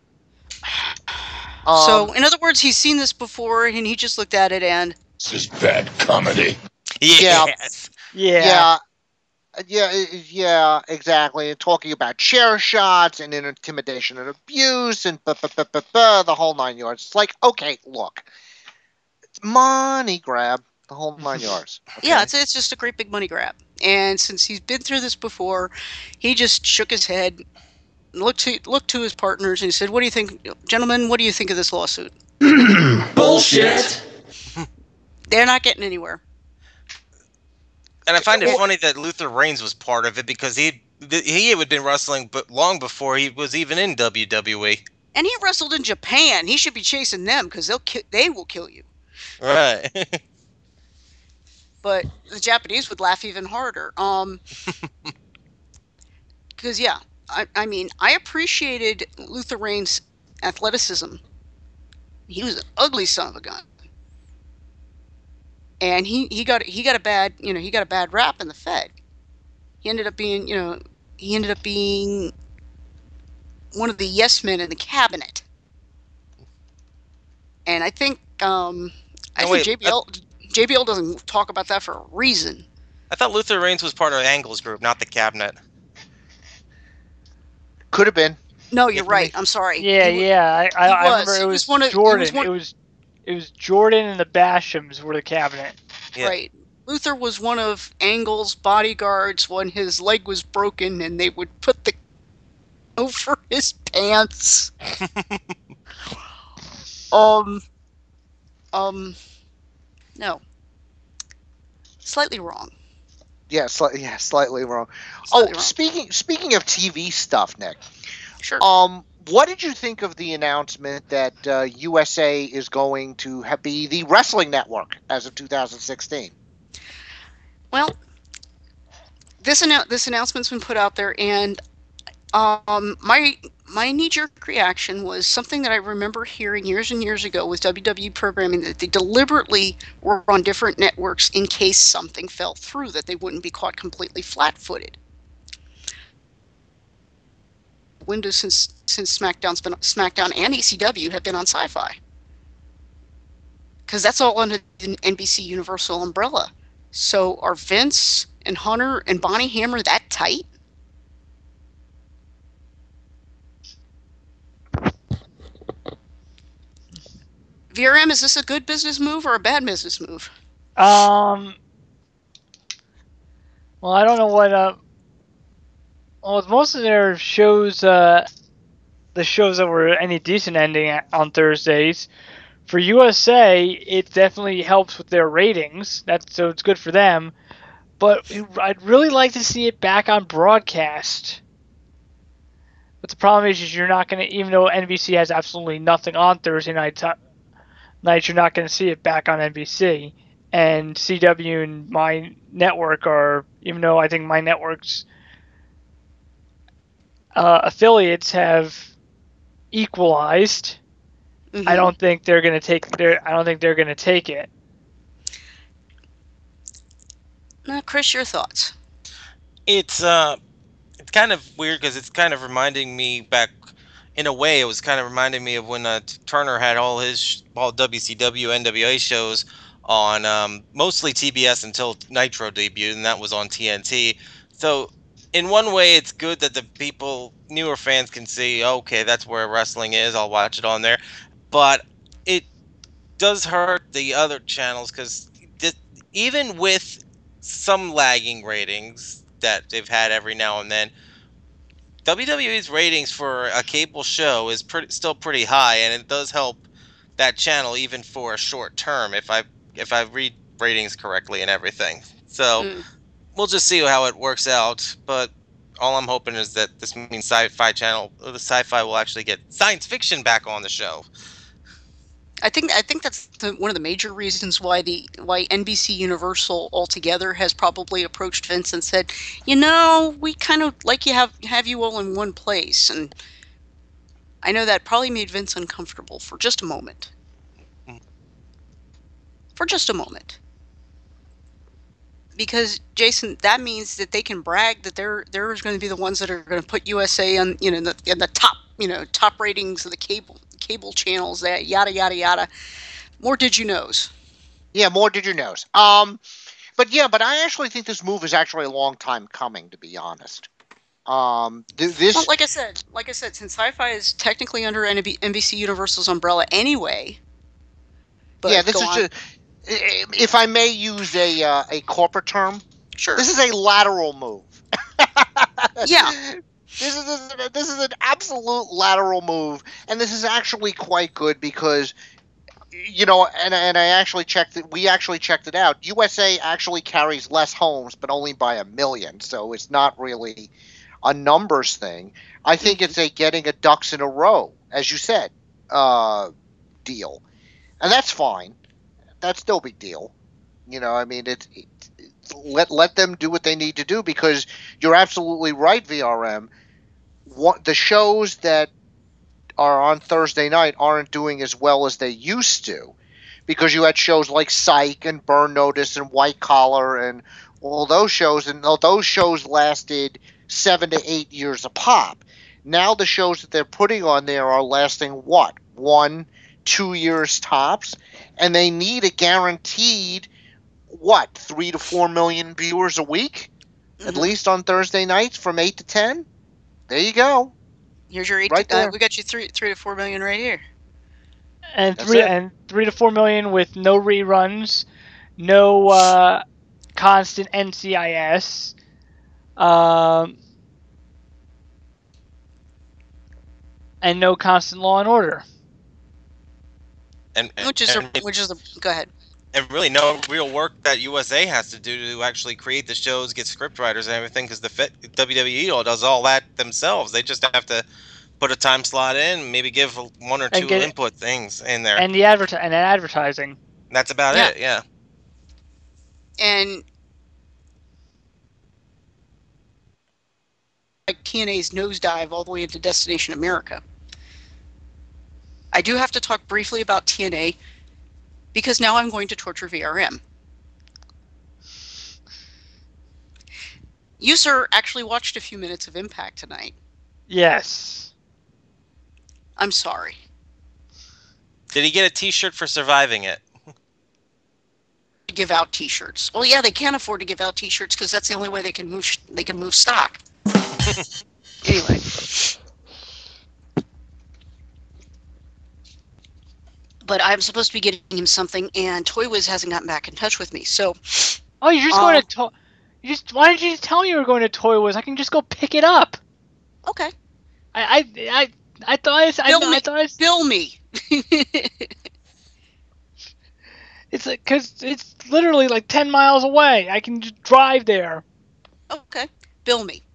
So, in other words, he's seen this before, and he just looked at it and this is bad comedy. Yes. Yeah, exactly. And talking about chair shots and intimidation and abuse and the whole 9 yards. It's like, okay, look, it's money grab, the whole 9 yards. Okay? Yeah, it's just a great big money grab. And since he's been through this before, he just shook his head, looked to his partners, and he said, "What do you think, gentlemen? What do you think of this lawsuit?" Bullshit. They're not getting anywhere. And I find it funny that Luther Reigns was part of it, because he had been wrestling but long before he was even in WWE. And he wrestled in Japan. He should be chasing them, because they will kill you. Right. But the Japanese would laugh even harder. Because, yeah, I mean, I appreciated Luther Reigns' athleticism. He was an ugly son of a gun. And he got a bad rap in the Fed. He ended up being one of the yes men in the cabinet. And I think JBL doesn't talk about that for a reason. I thought Luther Reigns was part of Angle's group, not the cabinet. Could have been. No, you're right. I'm sorry. Yeah, I remember it was Jordan. It was Jordan and the Bashams were the cabinet. Yeah. Right. Luther was one of Angle's bodyguards when his leg was broken, and they would put the over his pants. No. Slightly wrong. Yeah, slightly wrong. Slightly wrong. Speaking of TV stuff, Nick. Sure. What did you think of the announcement that USA is going to be the wrestling network as of 2016? Well, this announcement's been put out there, and my knee-jerk reaction was something that I remember hearing years and years ago with WWE programming, that they deliberately were on different networks in case something fell through, that they wouldn't be caught completely flat-footed. Windows since SmackDown and ECW have been on Sci-Fi, because that's all under the NBC Universal umbrella. So are Vince and Hunter and Bonnie Hammer that tight? VRM, is this a good business move or a bad business move? Well, I don't know what. Well, with most of their shows, the shows that were any decent ending on Thursdays, for USA, it definitely helps with their ratings. So it's good for them. But I'd really like to see it back on broadcast. But the problem is you're not going to, even though NBC has absolutely nothing on Thursday nights, you're not going to see it back on NBC. And CW and my network are, even though I think my network's affiliates have equalized, Mm-hmm. I don't think they're going to take it. Now, Chris, your thoughts? It's kind of weird because it's kind of reminding me back, in a way, it was kind of reminding me of when Turner had all WCW, NWA shows on mostly TBS until Nitro debuted, and that was on TNT. So in one way, it's good that the newer fans can see, okay, that's where wrestling is, I'll watch it on there. But it does hurt the other channels because even with some lagging ratings that they've had every now and then, WWE's ratings for a cable show is still pretty high, and it does help that channel even for a short term if I read ratings correctly and everything. So we'll just see how it works out. But all I'm hoping is that this means Sci-Fi Channel, or the Sci-Fi, will actually get science fiction back on the show. I think that's one of the major reasons why NBC Universal altogether has probably approached Vince and said, we kind of like you have you all in one place. And I know that probably made Vince uncomfortable for just a moment. Because, Jason, that means that they can brag that they're going to be the ones that are going to put USA on, in the top ratings of the cable channels, that yada yada yada. More did you knows. Yeah, more did you knows. But I actually think this move is actually a long time coming, to be honest. Well, like I said, since Sci-Fi is technically under NBC Universal's umbrella anyway. But yeah, this is just, if I may use a corporate term, sure. This is a lateral move. Yeah. This is an absolute lateral move, and this is actually quite good because, and I actually checked it. We actually checked it out. USA actually carries less homes, but only by 1 million, so it's not really a numbers thing. I think it's a getting a ducks in a row, as you said, deal, and that's fine. That's no big deal. Let them do what they need to do, because you're absolutely right, VRM. The shows that are on Thursday night aren't doing as well as they used to, because you had shows like Psych and Burn Notice and White Collar and all those shows, and those shows lasted 7 to 8 years a pop. Now the shows that they're putting on there are lasting 1-2 years tops, and they need a guaranteed 3 to 4 million viewers a week, at least on Thursday nights from 8 to 10. There you go. Here's your Right there. we got you 3 to 4 million right here. And That's 3 it. and 3 to 4 million with no reruns, no constant NCIS, and no constant Law and Order. And Which is the go ahead. And really, no real work that USA has to do to actually create the shows, get script writers and everything, because the WWE all does all that themselves. They just have to put a time slot in, maybe give 1 or 2 input things in there, and the advertising. That's about it. Yeah. And like TNA's nosedive all the way into Destination America. I do have to talk briefly about TNA because now I'm going to torture VRM. You, sir, actually watched a few minutes of Impact tonight. Yes. I'm sorry. Did he get a T-shirt for surviving it? Give out T-shirts. Well, yeah, they can't afford to give out T-shirts because that's the only way they can move stock. Anyway. But I'm supposed to be getting him something, and Toy Wiz hasn't gotten back in touch with me. So, oh, you're just going to why didn't you just tell me you were going to Toy Wiz? I can just go pick it up. Okay. I thought bill me. It's because it's literally like 10 miles away. I can just drive there. Okay, bill me.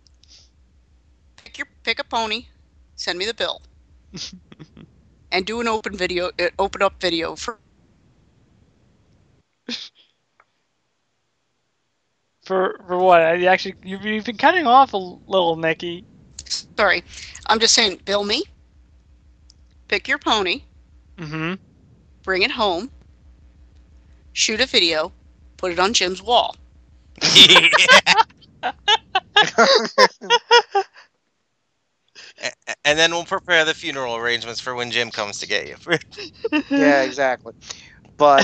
Pick a pony, send me the bill, and do an open up video for what? You've been cutting off a little, Nikki. Sorry, I'm just saying, bill me. Pick your pony. Mm-hmm. Bring it home. Shoot a video. Put it on Jim's wall. And then we'll prepare the funeral arrangements for when Jim comes to get you. Yeah, exactly. But,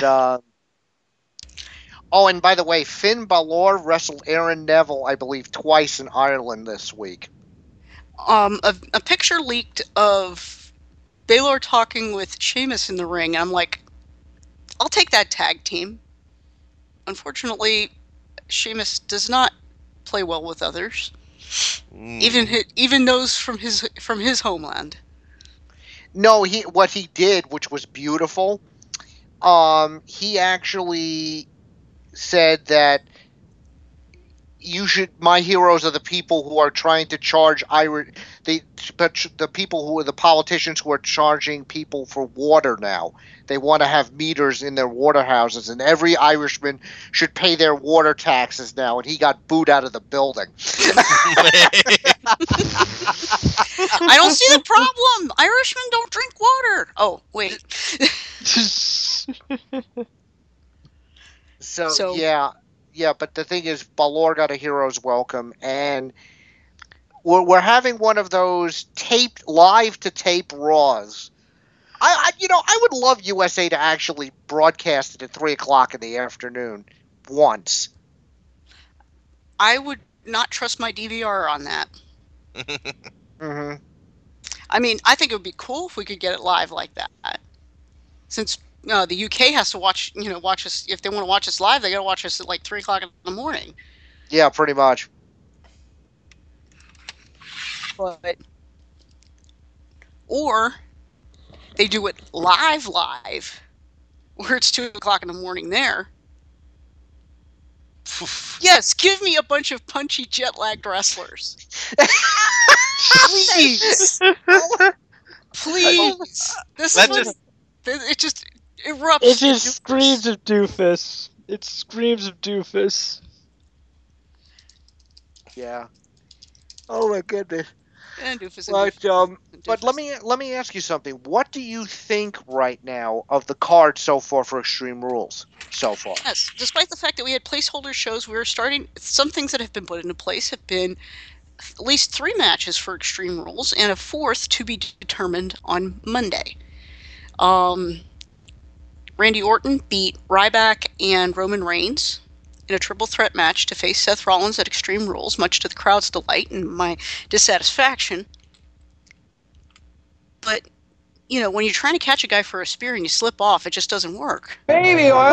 oh, and by the way, Finn Balor wrestled Aaron Neville, I believe, twice in Ireland this week. A picture leaked of Balor talking with Sheamus in the ring. I'm like, I'll take that tag team. Unfortunately, Sheamus does not play well with others. Even those from his homeland. No, what he did, which was beautiful, he actually said that my heroes are the people who are trying to charge the people who are the politicians who are charging people for water now. They want to have meters in their water houses, and every Irishman should pay their water taxes now, and he got booed out of the building. I don't see the problem. Irishmen don't drink water. Oh, wait. So yeah, but the thing is, Balor got a hero's welcome, and we're having one of those live to tape Raws. I would love USA to actually broadcast it at 3:00 in the afternoon once. I would not trust my DVR on that. Mm-hmm. I mean, I think it would be cool if we could get it live like that. Since the UK has to watch us. If they want to watch us live, they got to watch us at like 3:00 in the morning. Yeah, pretty much. Or they do it live, where it's 2:00 in the morning there. Yes, give me a bunch of punchy jet-lagged wrestlers. Please. Please. It just erupts. It just screams of doofus. It screams of doofus. Yeah. Oh my goodness. And doofus. But let me ask you something. What do you think right now of the card so far for Extreme Rules so far? Yes, despite the fact that we had placeholder shows, some things that have been put into place have been at least 3 matches for Extreme Rules and a 4th to be determined on Monday. Randy Orton beat Ryback and Roman Reigns in a triple threat match to face Seth Rollins at Extreme Rules, much to the crowd's delight and my dissatisfaction. but when you're trying to catch a guy for a spear and you slip off, it just doesn't work. Baby oil.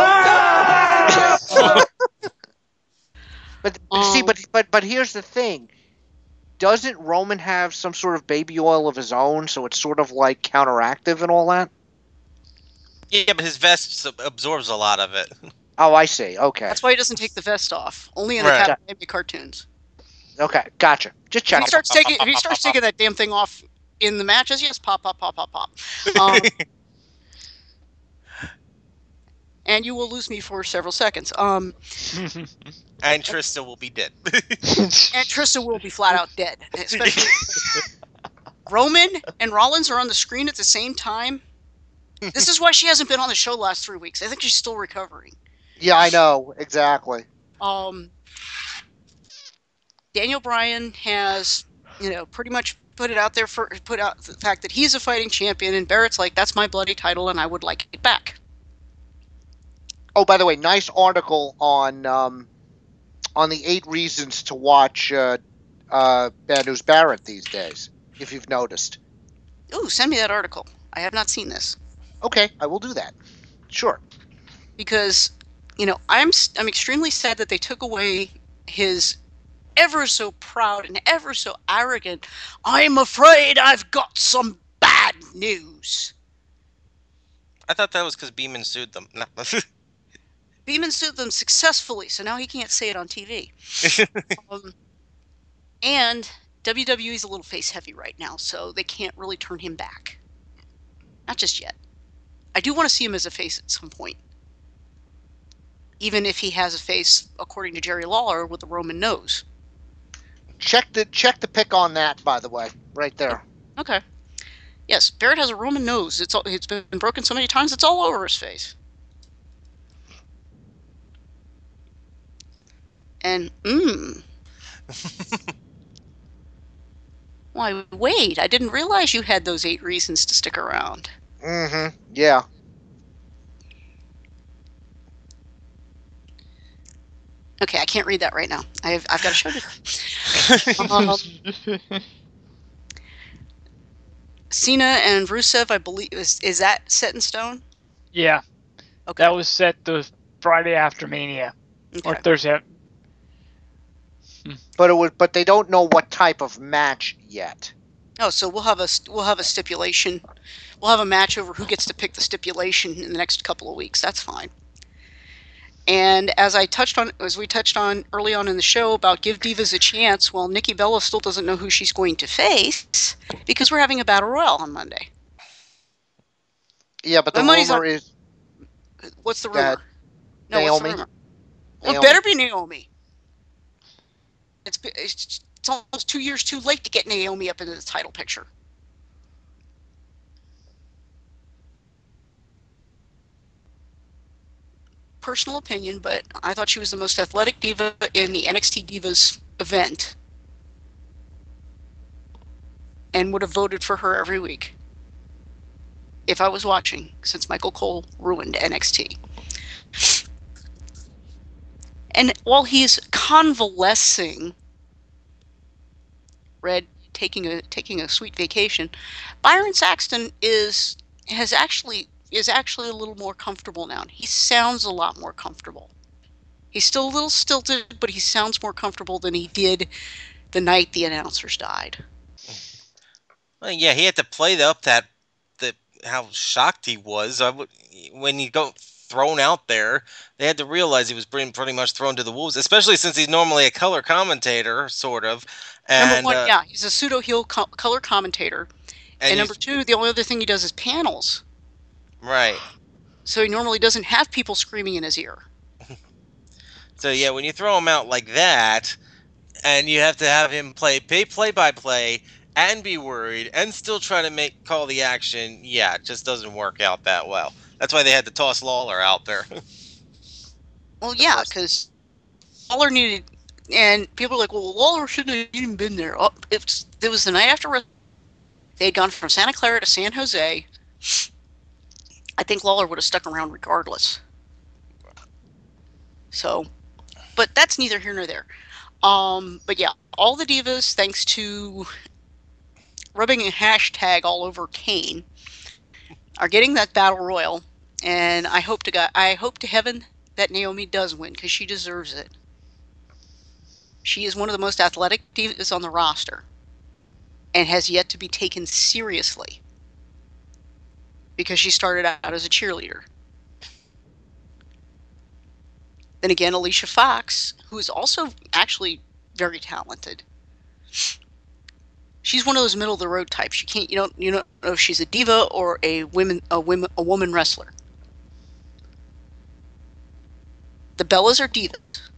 But here's the thing. Doesn't Roman have some sort of baby oil of his own, so it's sort of like counteractive and all that? Yeah, but his vest absorbs a lot of it. Oh, I see. Okay. That's why he doesn't take the vest off. Only in the Right. Captain America cartoons. Okay, gotcha. Just If checking. he starts taking that damn thing off in the matches, yes, pop. And you will lose me for several seconds. And Trista will be dead. And Trista will be flat out dead. Especially Roman and Rollins are on the screen at the same time. This is why she hasn't been on the show the last 3 weeks. I think she's still recovering. Yeah, I know. Exactly. Daniel Bryan has, pretty much put out the fact that he's a fighting champion, and Barrett's like, that's my bloody title, and I would like it back. Oh, by the way, nice article on the 8 reasons to watch Bad News Barrett these days, if you've noticed. Ooh, send me that article. I have not seen this. Okay, I will do that. Sure. Because, I'm extremely sad that they took away his ever so proud and ever so arrogant, I'm afraid I've got some bad news. I thought that was because Beeman sued them. No. Beeman sued them successfully, so now he can't say it on TV. And WWE's a little face heavy right now, so they can't really turn him back. Not just yet. I do want to see him as a face at some point. Even if he has a face, according to Jerry Lawler, with a Roman nose. Check the pic on that, by the way, right there. Okay. Yes, Barrett has a Roman nose. It's been broken so many times, it's all over his face. And, Why, wait, I didn't realize you had those 8 reasons to stick around. Mm-hmm, yeah. Okay, I can't read that right now. I've got to show it. Cena and Rusev, I believe, is that set in stone? Yeah. Okay. That was set the Friday after Mania. Okay. Or Thursday. But they don't know what type of match yet. Oh, so we'll have a stipulation. We'll have a match over who gets to pick the stipulation in the next couple of weeks. That's fine. And as we touched on early on in the show about give divas a chance, well, Nikki Bella still doesn't know who she's going to face because we're having a battle royal on Monday. Yeah, but the rumor is. What's the rumor? No, Naomi. what's the rumor? Well, it better be Naomi. It's almost 2 years too late to get Naomi up into the title picture. Personal opinion, but I thought she was the most athletic diva in the NXT Divas event and would have voted for her every week if I was watching, since Michael Cole ruined NXT. And while he's convalescing, Red taking a sweet vacation, Byron Saxton is actually a little more comfortable now. He sounds a lot more comfortable. He's still a little stilted, but he sounds more comfortable than he did the night the announcers died. Well, yeah, he had to play up how shocked he was when he got thrown out there. They had to realize he was pretty much thrown to the wolves, especially since he's normally a color commentator, sort of. And, number one, he's a pseudo heel color commentator, and number two, the only other thing he does is panels. Right. So he normally doesn't have people screaming in his ear. So yeah, when you throw him out like that, and you have to have him play by play and be worried and still try to call the action, yeah, it just doesn't work out that well. That's why they had to toss Lawler out there. Well, yeah, because Lawler needed, and people are like, well, Lawler shouldn't have even been there. Oh, it was the night after they had gone from Santa Clara to San Jose. I think Lawler would have stuck around regardless. So, but that's neither here nor there. But yeah, all the divas, thanks to rubbing a hashtag all over Kane are getting that battle royal, and I hope to heaven that Naomi does win because she deserves it. She is one of the most athletic divas on the roster and has yet to be taken seriously because she started out as a cheerleader. Then again, Alicia Fox, who is also actually very talented. She's one of those middle of the road types. You don't know if she's a diva or a woman wrestler. The Bellas are divas.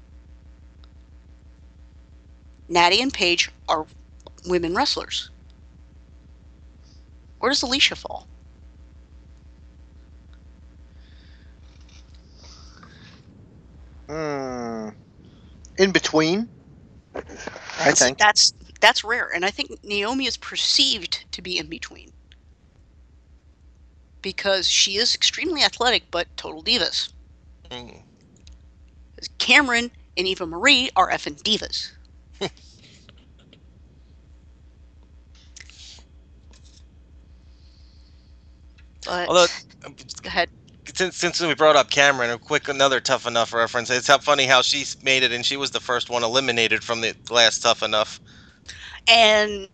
Natty and Paige are women wrestlers. Where does Alicia fall? In between, I think. That's rare, and I think Naomi is perceived to be in between because she is extremely athletic, but total divas. Cameron and Eva Marie are effing divas. But, although, go ahead. Since we brought up Cameron, another Tough Enough reference. It's funny how she made it, and she was the first one eliminated from the last Tough Enough. And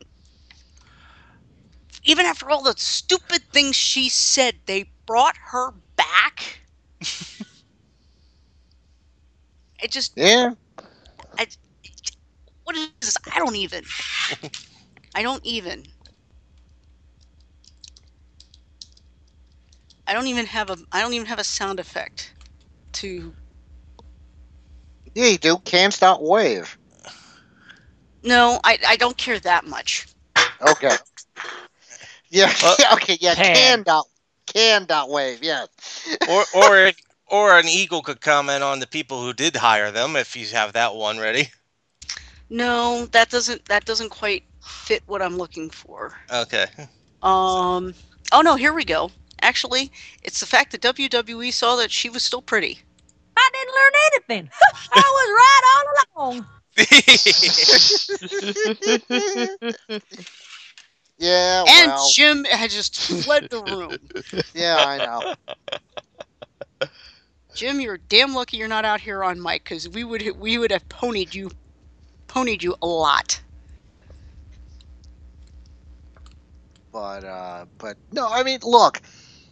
even after all the stupid things she said, they brought her back. It just... Yeah. What is this? I don't even have a sound effect to... Yeah, you do. Can't stop wave. No, I don't care that much. Okay. Yeah. Okay. Yeah. Can dot wave. Yes. or an Eagle could comment on the people who did hire them if you have that one ready. No, that doesn't quite fit what I'm looking for. Okay. Oh no, here we go. Actually, it's the fact that WWE saw that she was still pretty. I didn't learn anything. I was right all along. Yeah, and Jim had just fled the room. Yeah, I know. Jim, you're damn lucky you're not out here on mic because we would have ponied you a lot. But no, I mean, look.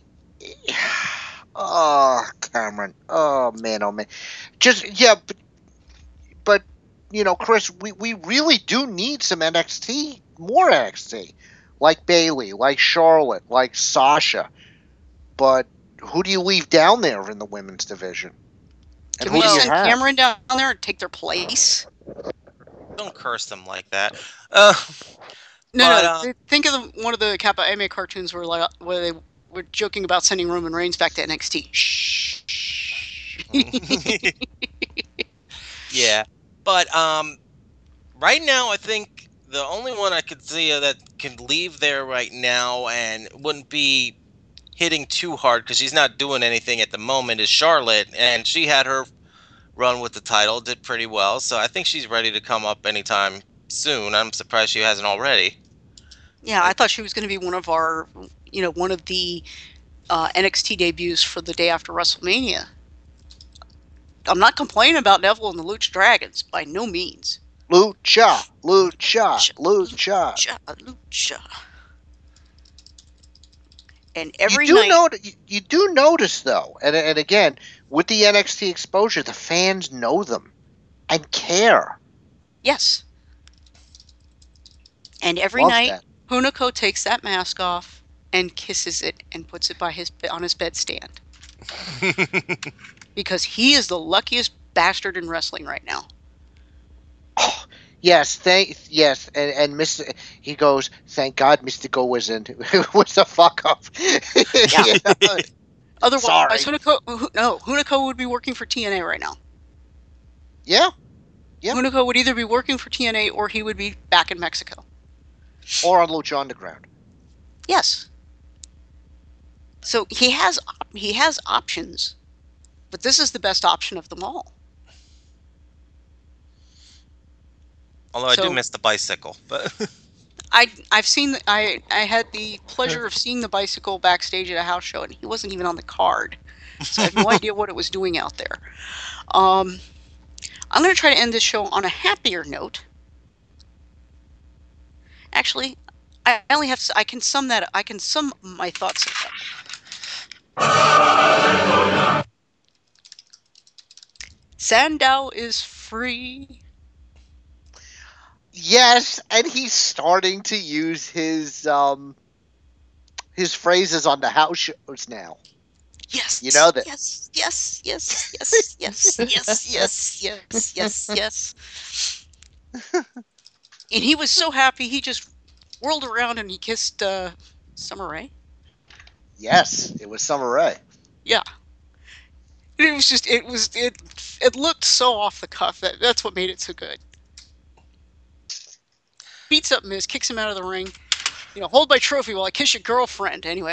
Oh, Cameron. Oh man, just but you know, Chris, we really do need some NXT, more NXT, like Bayley, like Charlotte, like Sasha. But who do you leave down there in the women's division? Can we send Cameron down there and take their place? Don't curse them like that. No. Think of one of the Kappa anime cartoons where they were joking about sending Roman Reigns back to NXT. Shh. Yeah, but right now I think the only one I could see that can leave there right now and wouldn't be hitting too hard because she's not doing anything at the moment is Charlotte, and she had her run with the title, did pretty well, so I think she's ready to come up anytime soon. I'm surprised she hasn't already. Yeah, I thought she was going to be one of the NXT debuts for the day after WrestleMania. I'm not complaining about Neville and the Lucha Dragons, by no means. Lucha. And every night... You do notice, though, and again, with the NXT exposure, the fans know them and care. Yes. And every night, Hunico takes that mask off and kisses it and puts it on his bedstand. Because he is the luckiest bastard in wrestling right now. Oh, yes, and Mr. He goes, thank God Mystico was a fuck up. Yeah. Otherwise, Hunico would be working for TNA right now. Yeah. Hunico would either be working for TNA or he would be back in Mexico. Or on Lucha Underground. Yes. So he has options, but this is the best option of them all. Although I do miss the bicycle, but I've seen I had the pleasure of seeing the bicycle backstage at a house show, and he wasn't even on the card, so I have no idea what it was doing out there. I'm going to try to end this show on a happier note. Actually, I only have I can sum my thoughts up. Sandow is free. Yes, and he's starting to use his phrases on the house shows now. Yes. You know that. Yes. And he was so happy, he just whirled around and he kissed Summer Rae. Yes, it was Summer Rae. Yeah. It was just it looked so off the cuff. That's what made it so good. Beats up Miz, kicks him out of the ring. You know, hold my trophy while I kiss your girlfriend. Anyway,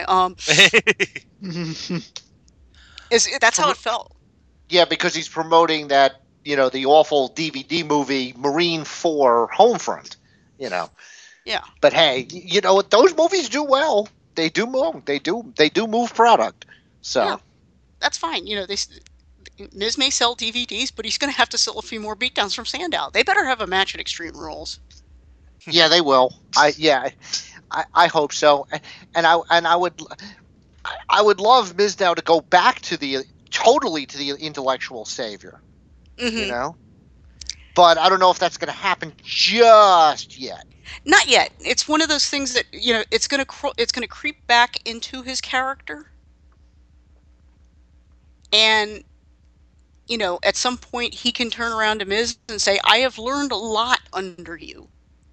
that's how it felt. Yeah, because he's promoting that, you know, the awful DVD movie Marine 4 Homefront, you know. Yeah. But hey, you know what? Those movies do well. They do move. They do move product. So yeah, that's fine. You know, Miz may sell DVDs, but he's going to have to sell a few more beatdowns from Sandow. They better have a match at Extreme Rules. Yeah, they will. I hope so. And I would love Miz now to go back to the intellectual savior. Mm-hmm. You know? But I don't know if that's going to happen just yet. Not yet. It's one of those things that, you know, it's going to creep back into his character. And, you know, at some point he can turn around to Miz and say, I have learned a lot under you.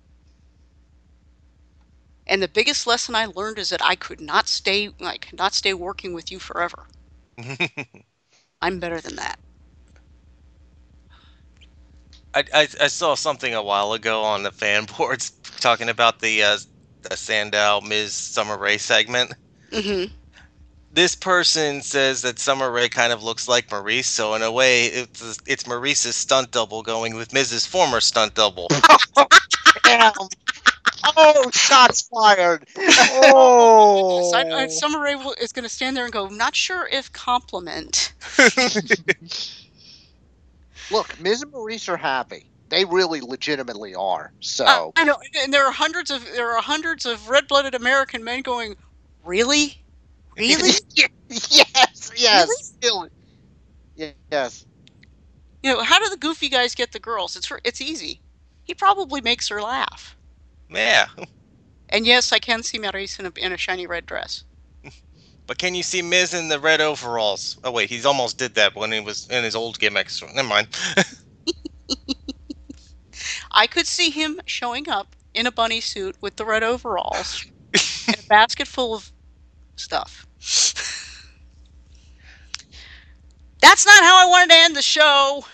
And the biggest lesson I learned is that I could not stay working with you forever. I'm better than that. I saw something a while ago on the fan boards talking about the Sandow Miz Summer Rae segment. Mm-hmm. This person says that Summer Rae kind of looks like Maurice, so in a way, it's Maurice's stunt double going with Miz's former stunt double. Damn. Oh, shots fired! Oh, Summer Rae is going to stand there and go, "Not sure if compliment." Look, Miz and Maurice are happy. They really, legitimately are. So I know, and there are hundreds of red-blooded American men going, "Really, really?" Yes, really? Yes. You know, how do the goofy guys get the girls? It's easy. He probably makes her laugh. Yeah. And yes, I can see Maurice in a shiny red dress. But can you see Miz in the red overalls? Oh wait, he's almost did that when he was in his old gimmicks. So never mind. I could see him showing up in a bunny suit with the red overalls and a basket full of stuff. That's not how I wanted to end the show.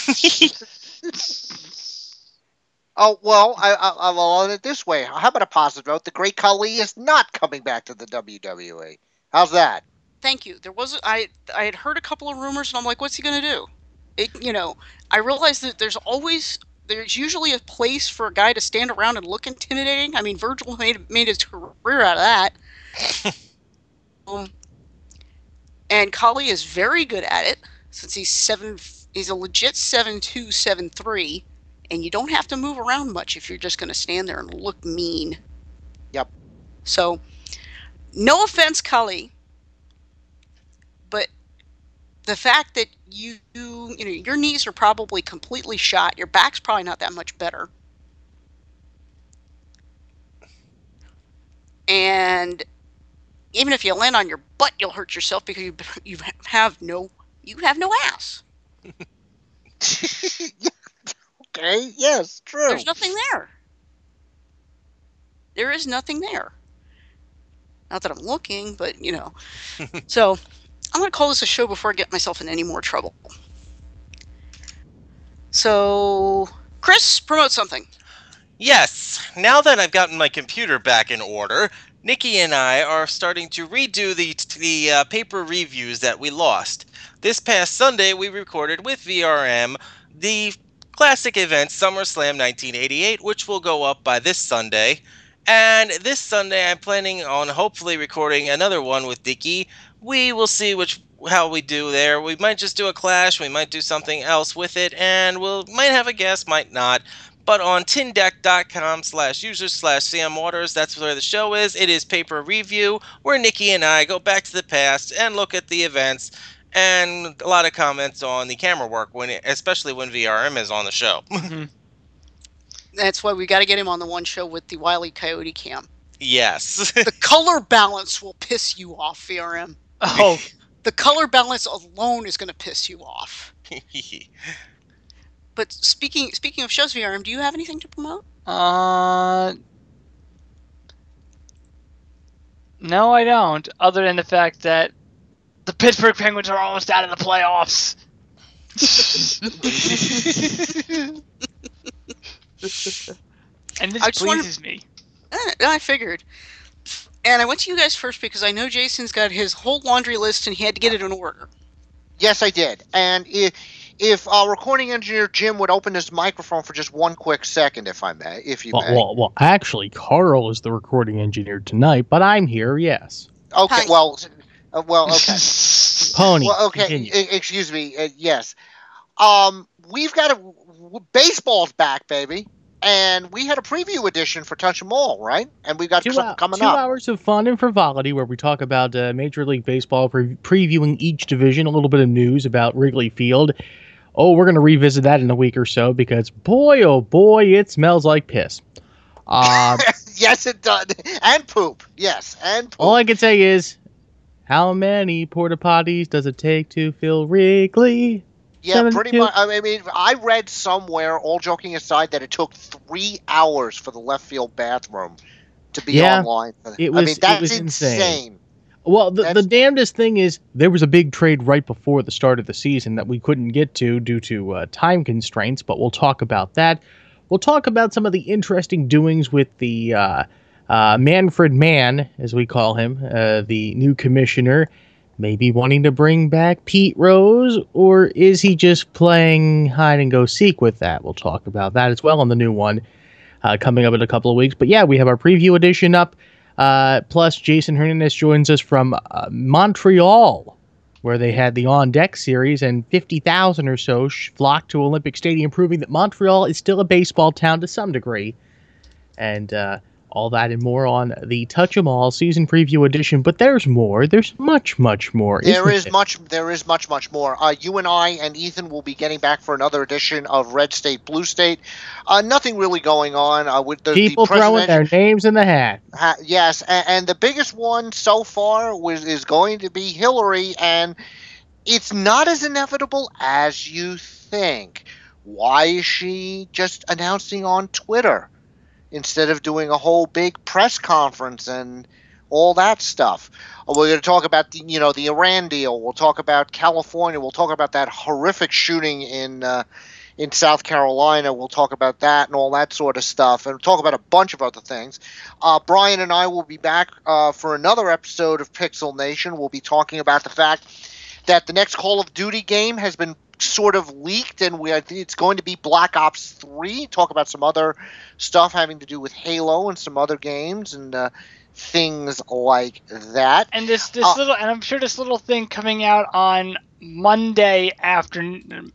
Oh, well, I'll end it this way. How about a positive note? The Great Khali is not coming back to the WWE. How's that? Thank you. I had heard a couple of rumors, and I'm like, what's he going to do? You know, I realized that there's usually a place for a guy to stand around and look intimidating. I mean, Virgil made his career out of that. And Khali is very good at it, since he's a legit 7'2", 7'3", and you don't have to move around much if you're just going to stand there and look mean. Yep. So, no offense, Khali, but the fact that you know, your knees are probably completely shot, your back's probably not that much better, and even if you land on your butt, you'll hurt yourself because you have no ass. Okay, yes, true. There's nothing there. There is nothing there. Not that I'm looking, but, you know. So, I'm going to call this a show before I get myself in any more trouble. So, Chris, promote something. Yes. Now that I've gotten my computer back in order, Nikki and I are starting to redo the paper reviews that we lost. This past Sunday, we recorded with VRM the classic event SummerSlam 1988, which will go up by this Sunday. And this Sunday, I'm planning on hopefully recording another one with Dicky. We will see how we do there. We might just do a clash. We might do something else with it, and might have a guest, might not. But on tindeck.com/users/Sam Waters, that's where the show is. It is paper review, where Nikki and I go back to the past and look at the events, and a lot of comments on the camera work, especially when VRM is on the show. Mm-hmm. That's why we got to get him on the one show with the Wile E. Coyote cam. Yes. The color balance will piss you off, VRM. Oh. The color balance alone is going to piss you off. But speaking of shows, VRM, do you have anything to promote? No, I don't. Other than the fact that the Pittsburgh Penguins are almost out of the playoffs. And this pleases me. I figured. And I went to you guys first because I know Jason's got his whole laundry list and he had to get it in order. Yes, I did. And if our recording engineer Jim would open his microphone for just one quick second, if you may. Well, actually, Carl is the recording engineer tonight, but I'm here. Yes. Okay. Hi. Well. Okay. Pony. Well, okay. Continue. Excuse me. Yes. We've got baseball's back, baby. And we had a preview edition for Touch 'Em All, right? And we got something coming up. 2 hours of fun and frivolity where we talk about Major League Baseball, previewing each division, a little bit of news about Wrigley Field. Oh, we're going to revisit that in a week or so because, boy, oh boy, it smells like piss. Yes, it does. And poop. Yes, and poop. All I can say is, how many porta potties does it take to fill Wrigley? Yeah, pretty much. I mean, I read somewhere, all joking aside, that it took 3 hours for the left field bathroom to be online. It was insane. Well, the damnedest thing is there was a big trade right before the start of the season that we couldn't get to due to time constraints, but we'll talk about that. We'll talk about some of the interesting doings with the Manfred Mann, as we call him, the new commissioner. Maybe wanting to bring back Pete Rose, or is he just playing hide-and-go-seek with that? We'll talk about that as well on the new one coming up in a couple of weeks. But yeah, we have our preview edition up. Plus, Jason Hernandez joins us from Montreal, where they had the On Deck series, and 50,000 or so flocked to Olympic Stadium, proving that Montreal is still a baseball town to some degree. And all that and more on the Touch 'Em All season preview edition. But there's more. There's much, much more. There is much, much more. You and I and Ethan will be getting back for another edition of Red State, Blue State. Nothing really going on. With people throwing their names in the hat. Yes, and the biggest one so far is going to be Hillary, and it's not as inevitable as you think. Why is she just announcing on Twitter instead of doing a whole big press conference and all that stuff? We're going to talk about the Iran deal. We'll talk about California. We'll talk about that horrific shooting in South Carolina. We'll talk about that and all that sort of stuff, and we'll talk about a bunch of other things. Brian and I will be back for another episode of Pixel Nation. We'll be talking about the fact that the next Call of Duty game has been sort of leaked, and it's going to be Black Ops 3. Talk about some other stuff having to do with Halo and some other games and things like that. And this little, and I'm sure this little thing coming out on Monday afternoon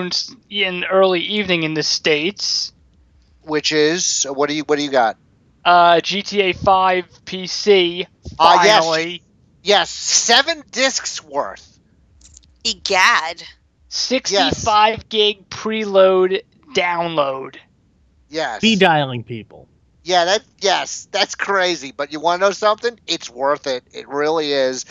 in early evening in the States, which is what do you got? GTA 5 PC finally. Yes, 7 discs worth. Egad. 65 gig preload download. Yes. Be dialing people. Yeah, that's crazy. But you want to know something? It's worth it. It really is.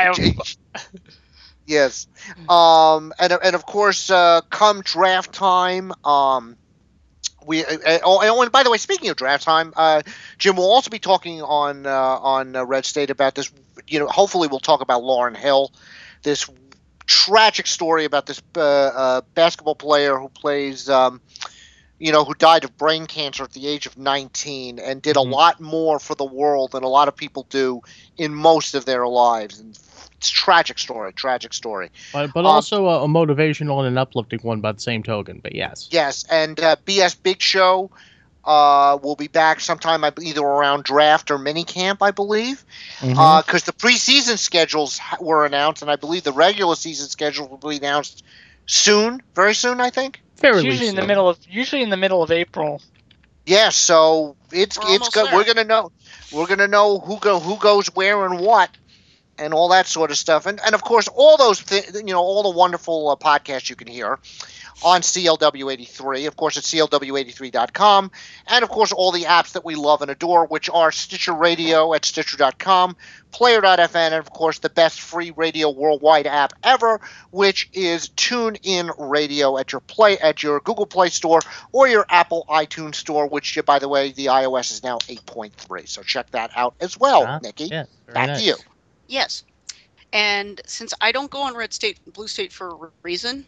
Yes. And of course, come draft time, and by the way, speaking of draft time, Jim will also be talking on Red State about this. Hopefully we'll talk about Lauryn Hill, this tragic story about this basketball player who plays, who died of brain cancer at the age of 19 and did a lot more for the world than a lot of people do in most of their lives. And it's a tragic story. But also a motivational and an uplifting one by the same token, but yes. Yes, and BS Big Show will be back sometime either around draft or minicamp, I believe, because the preseason schedules were announced, and I believe the regular season schedule will be announced soon, very soon, I think. It's usually in the middle of April. Yeah, so it's good. there. We're gonna know who goes where and what, and all that sort of stuff, and of course all those all the wonderful podcasts you can hear on CLW83, of course at CLW83.com, and of course all the apps that we love and adore, which are Stitcher Radio at Stitcher.com, Player.fm, and of course the best free radio worldwide app ever, which is TuneIn Radio at your Google Play Store or your Apple iTunes Store, which, by the way, the iOS is now 8.3, so check that out as well, Nikki. Yeah, back to you. Yes. And since I don't go on Red State and Blue State for a reason,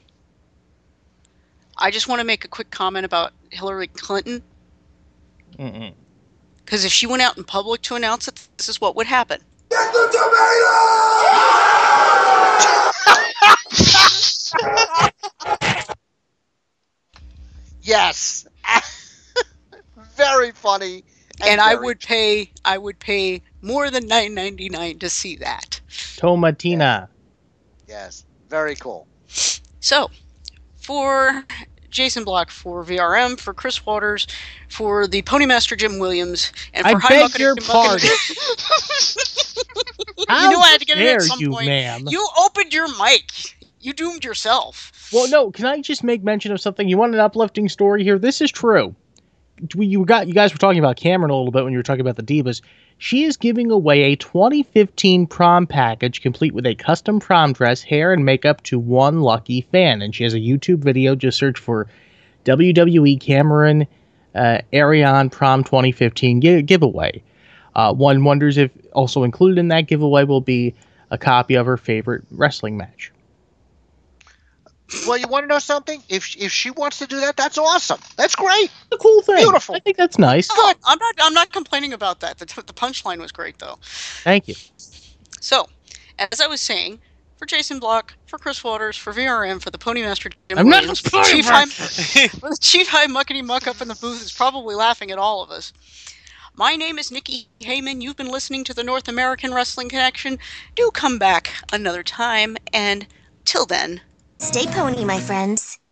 I just want to make a quick comment about Hillary Clinton. Because if she went out in public to announce it, this is what would happen. Get the tomato! Yes. Very funny. And I would pay more than $9.99 to see that. Tomatina. Yes. Very cool. So, for Jason Block, for VRM, for Chris Waters, for the Ponymaster Jim Williams, and for I beg your pardon. You knew I had to get it at some you, point. ma'am. You opened your mic. You doomed yourself. Well, no, can I just make mention of something? You want an uplifting story here? This is true. You guys were talking about Cameron a little bit when you were talking about the Divas. She is giving away a 2015 prom package complete with a custom prom dress, hair, and makeup to one lucky fan. And she has a YouTube video. Just search for WWE Cameron Arion Prom 2015 giveaway. One wonders if also included in that giveaway will be a copy of her favorite wrestling match. Well, you want to know something? If she wants to do that, that's awesome. That's great. A cool thing. Beautiful. I think that's nice. Oh, I'm not complaining about that. The punchline was great, though. Thank you. So, as I was saying, for Jason Block, for Chris Waters, for VRM, for the Ponymaster Jim I'm Williams, not for the Chief High Muckety Muck up in the booth is probably laughing at all of us. My name is Nikki Heyman. You've been listening to the North American Wrestling Connection. Do come back another time, and till then, stay pony, my friends.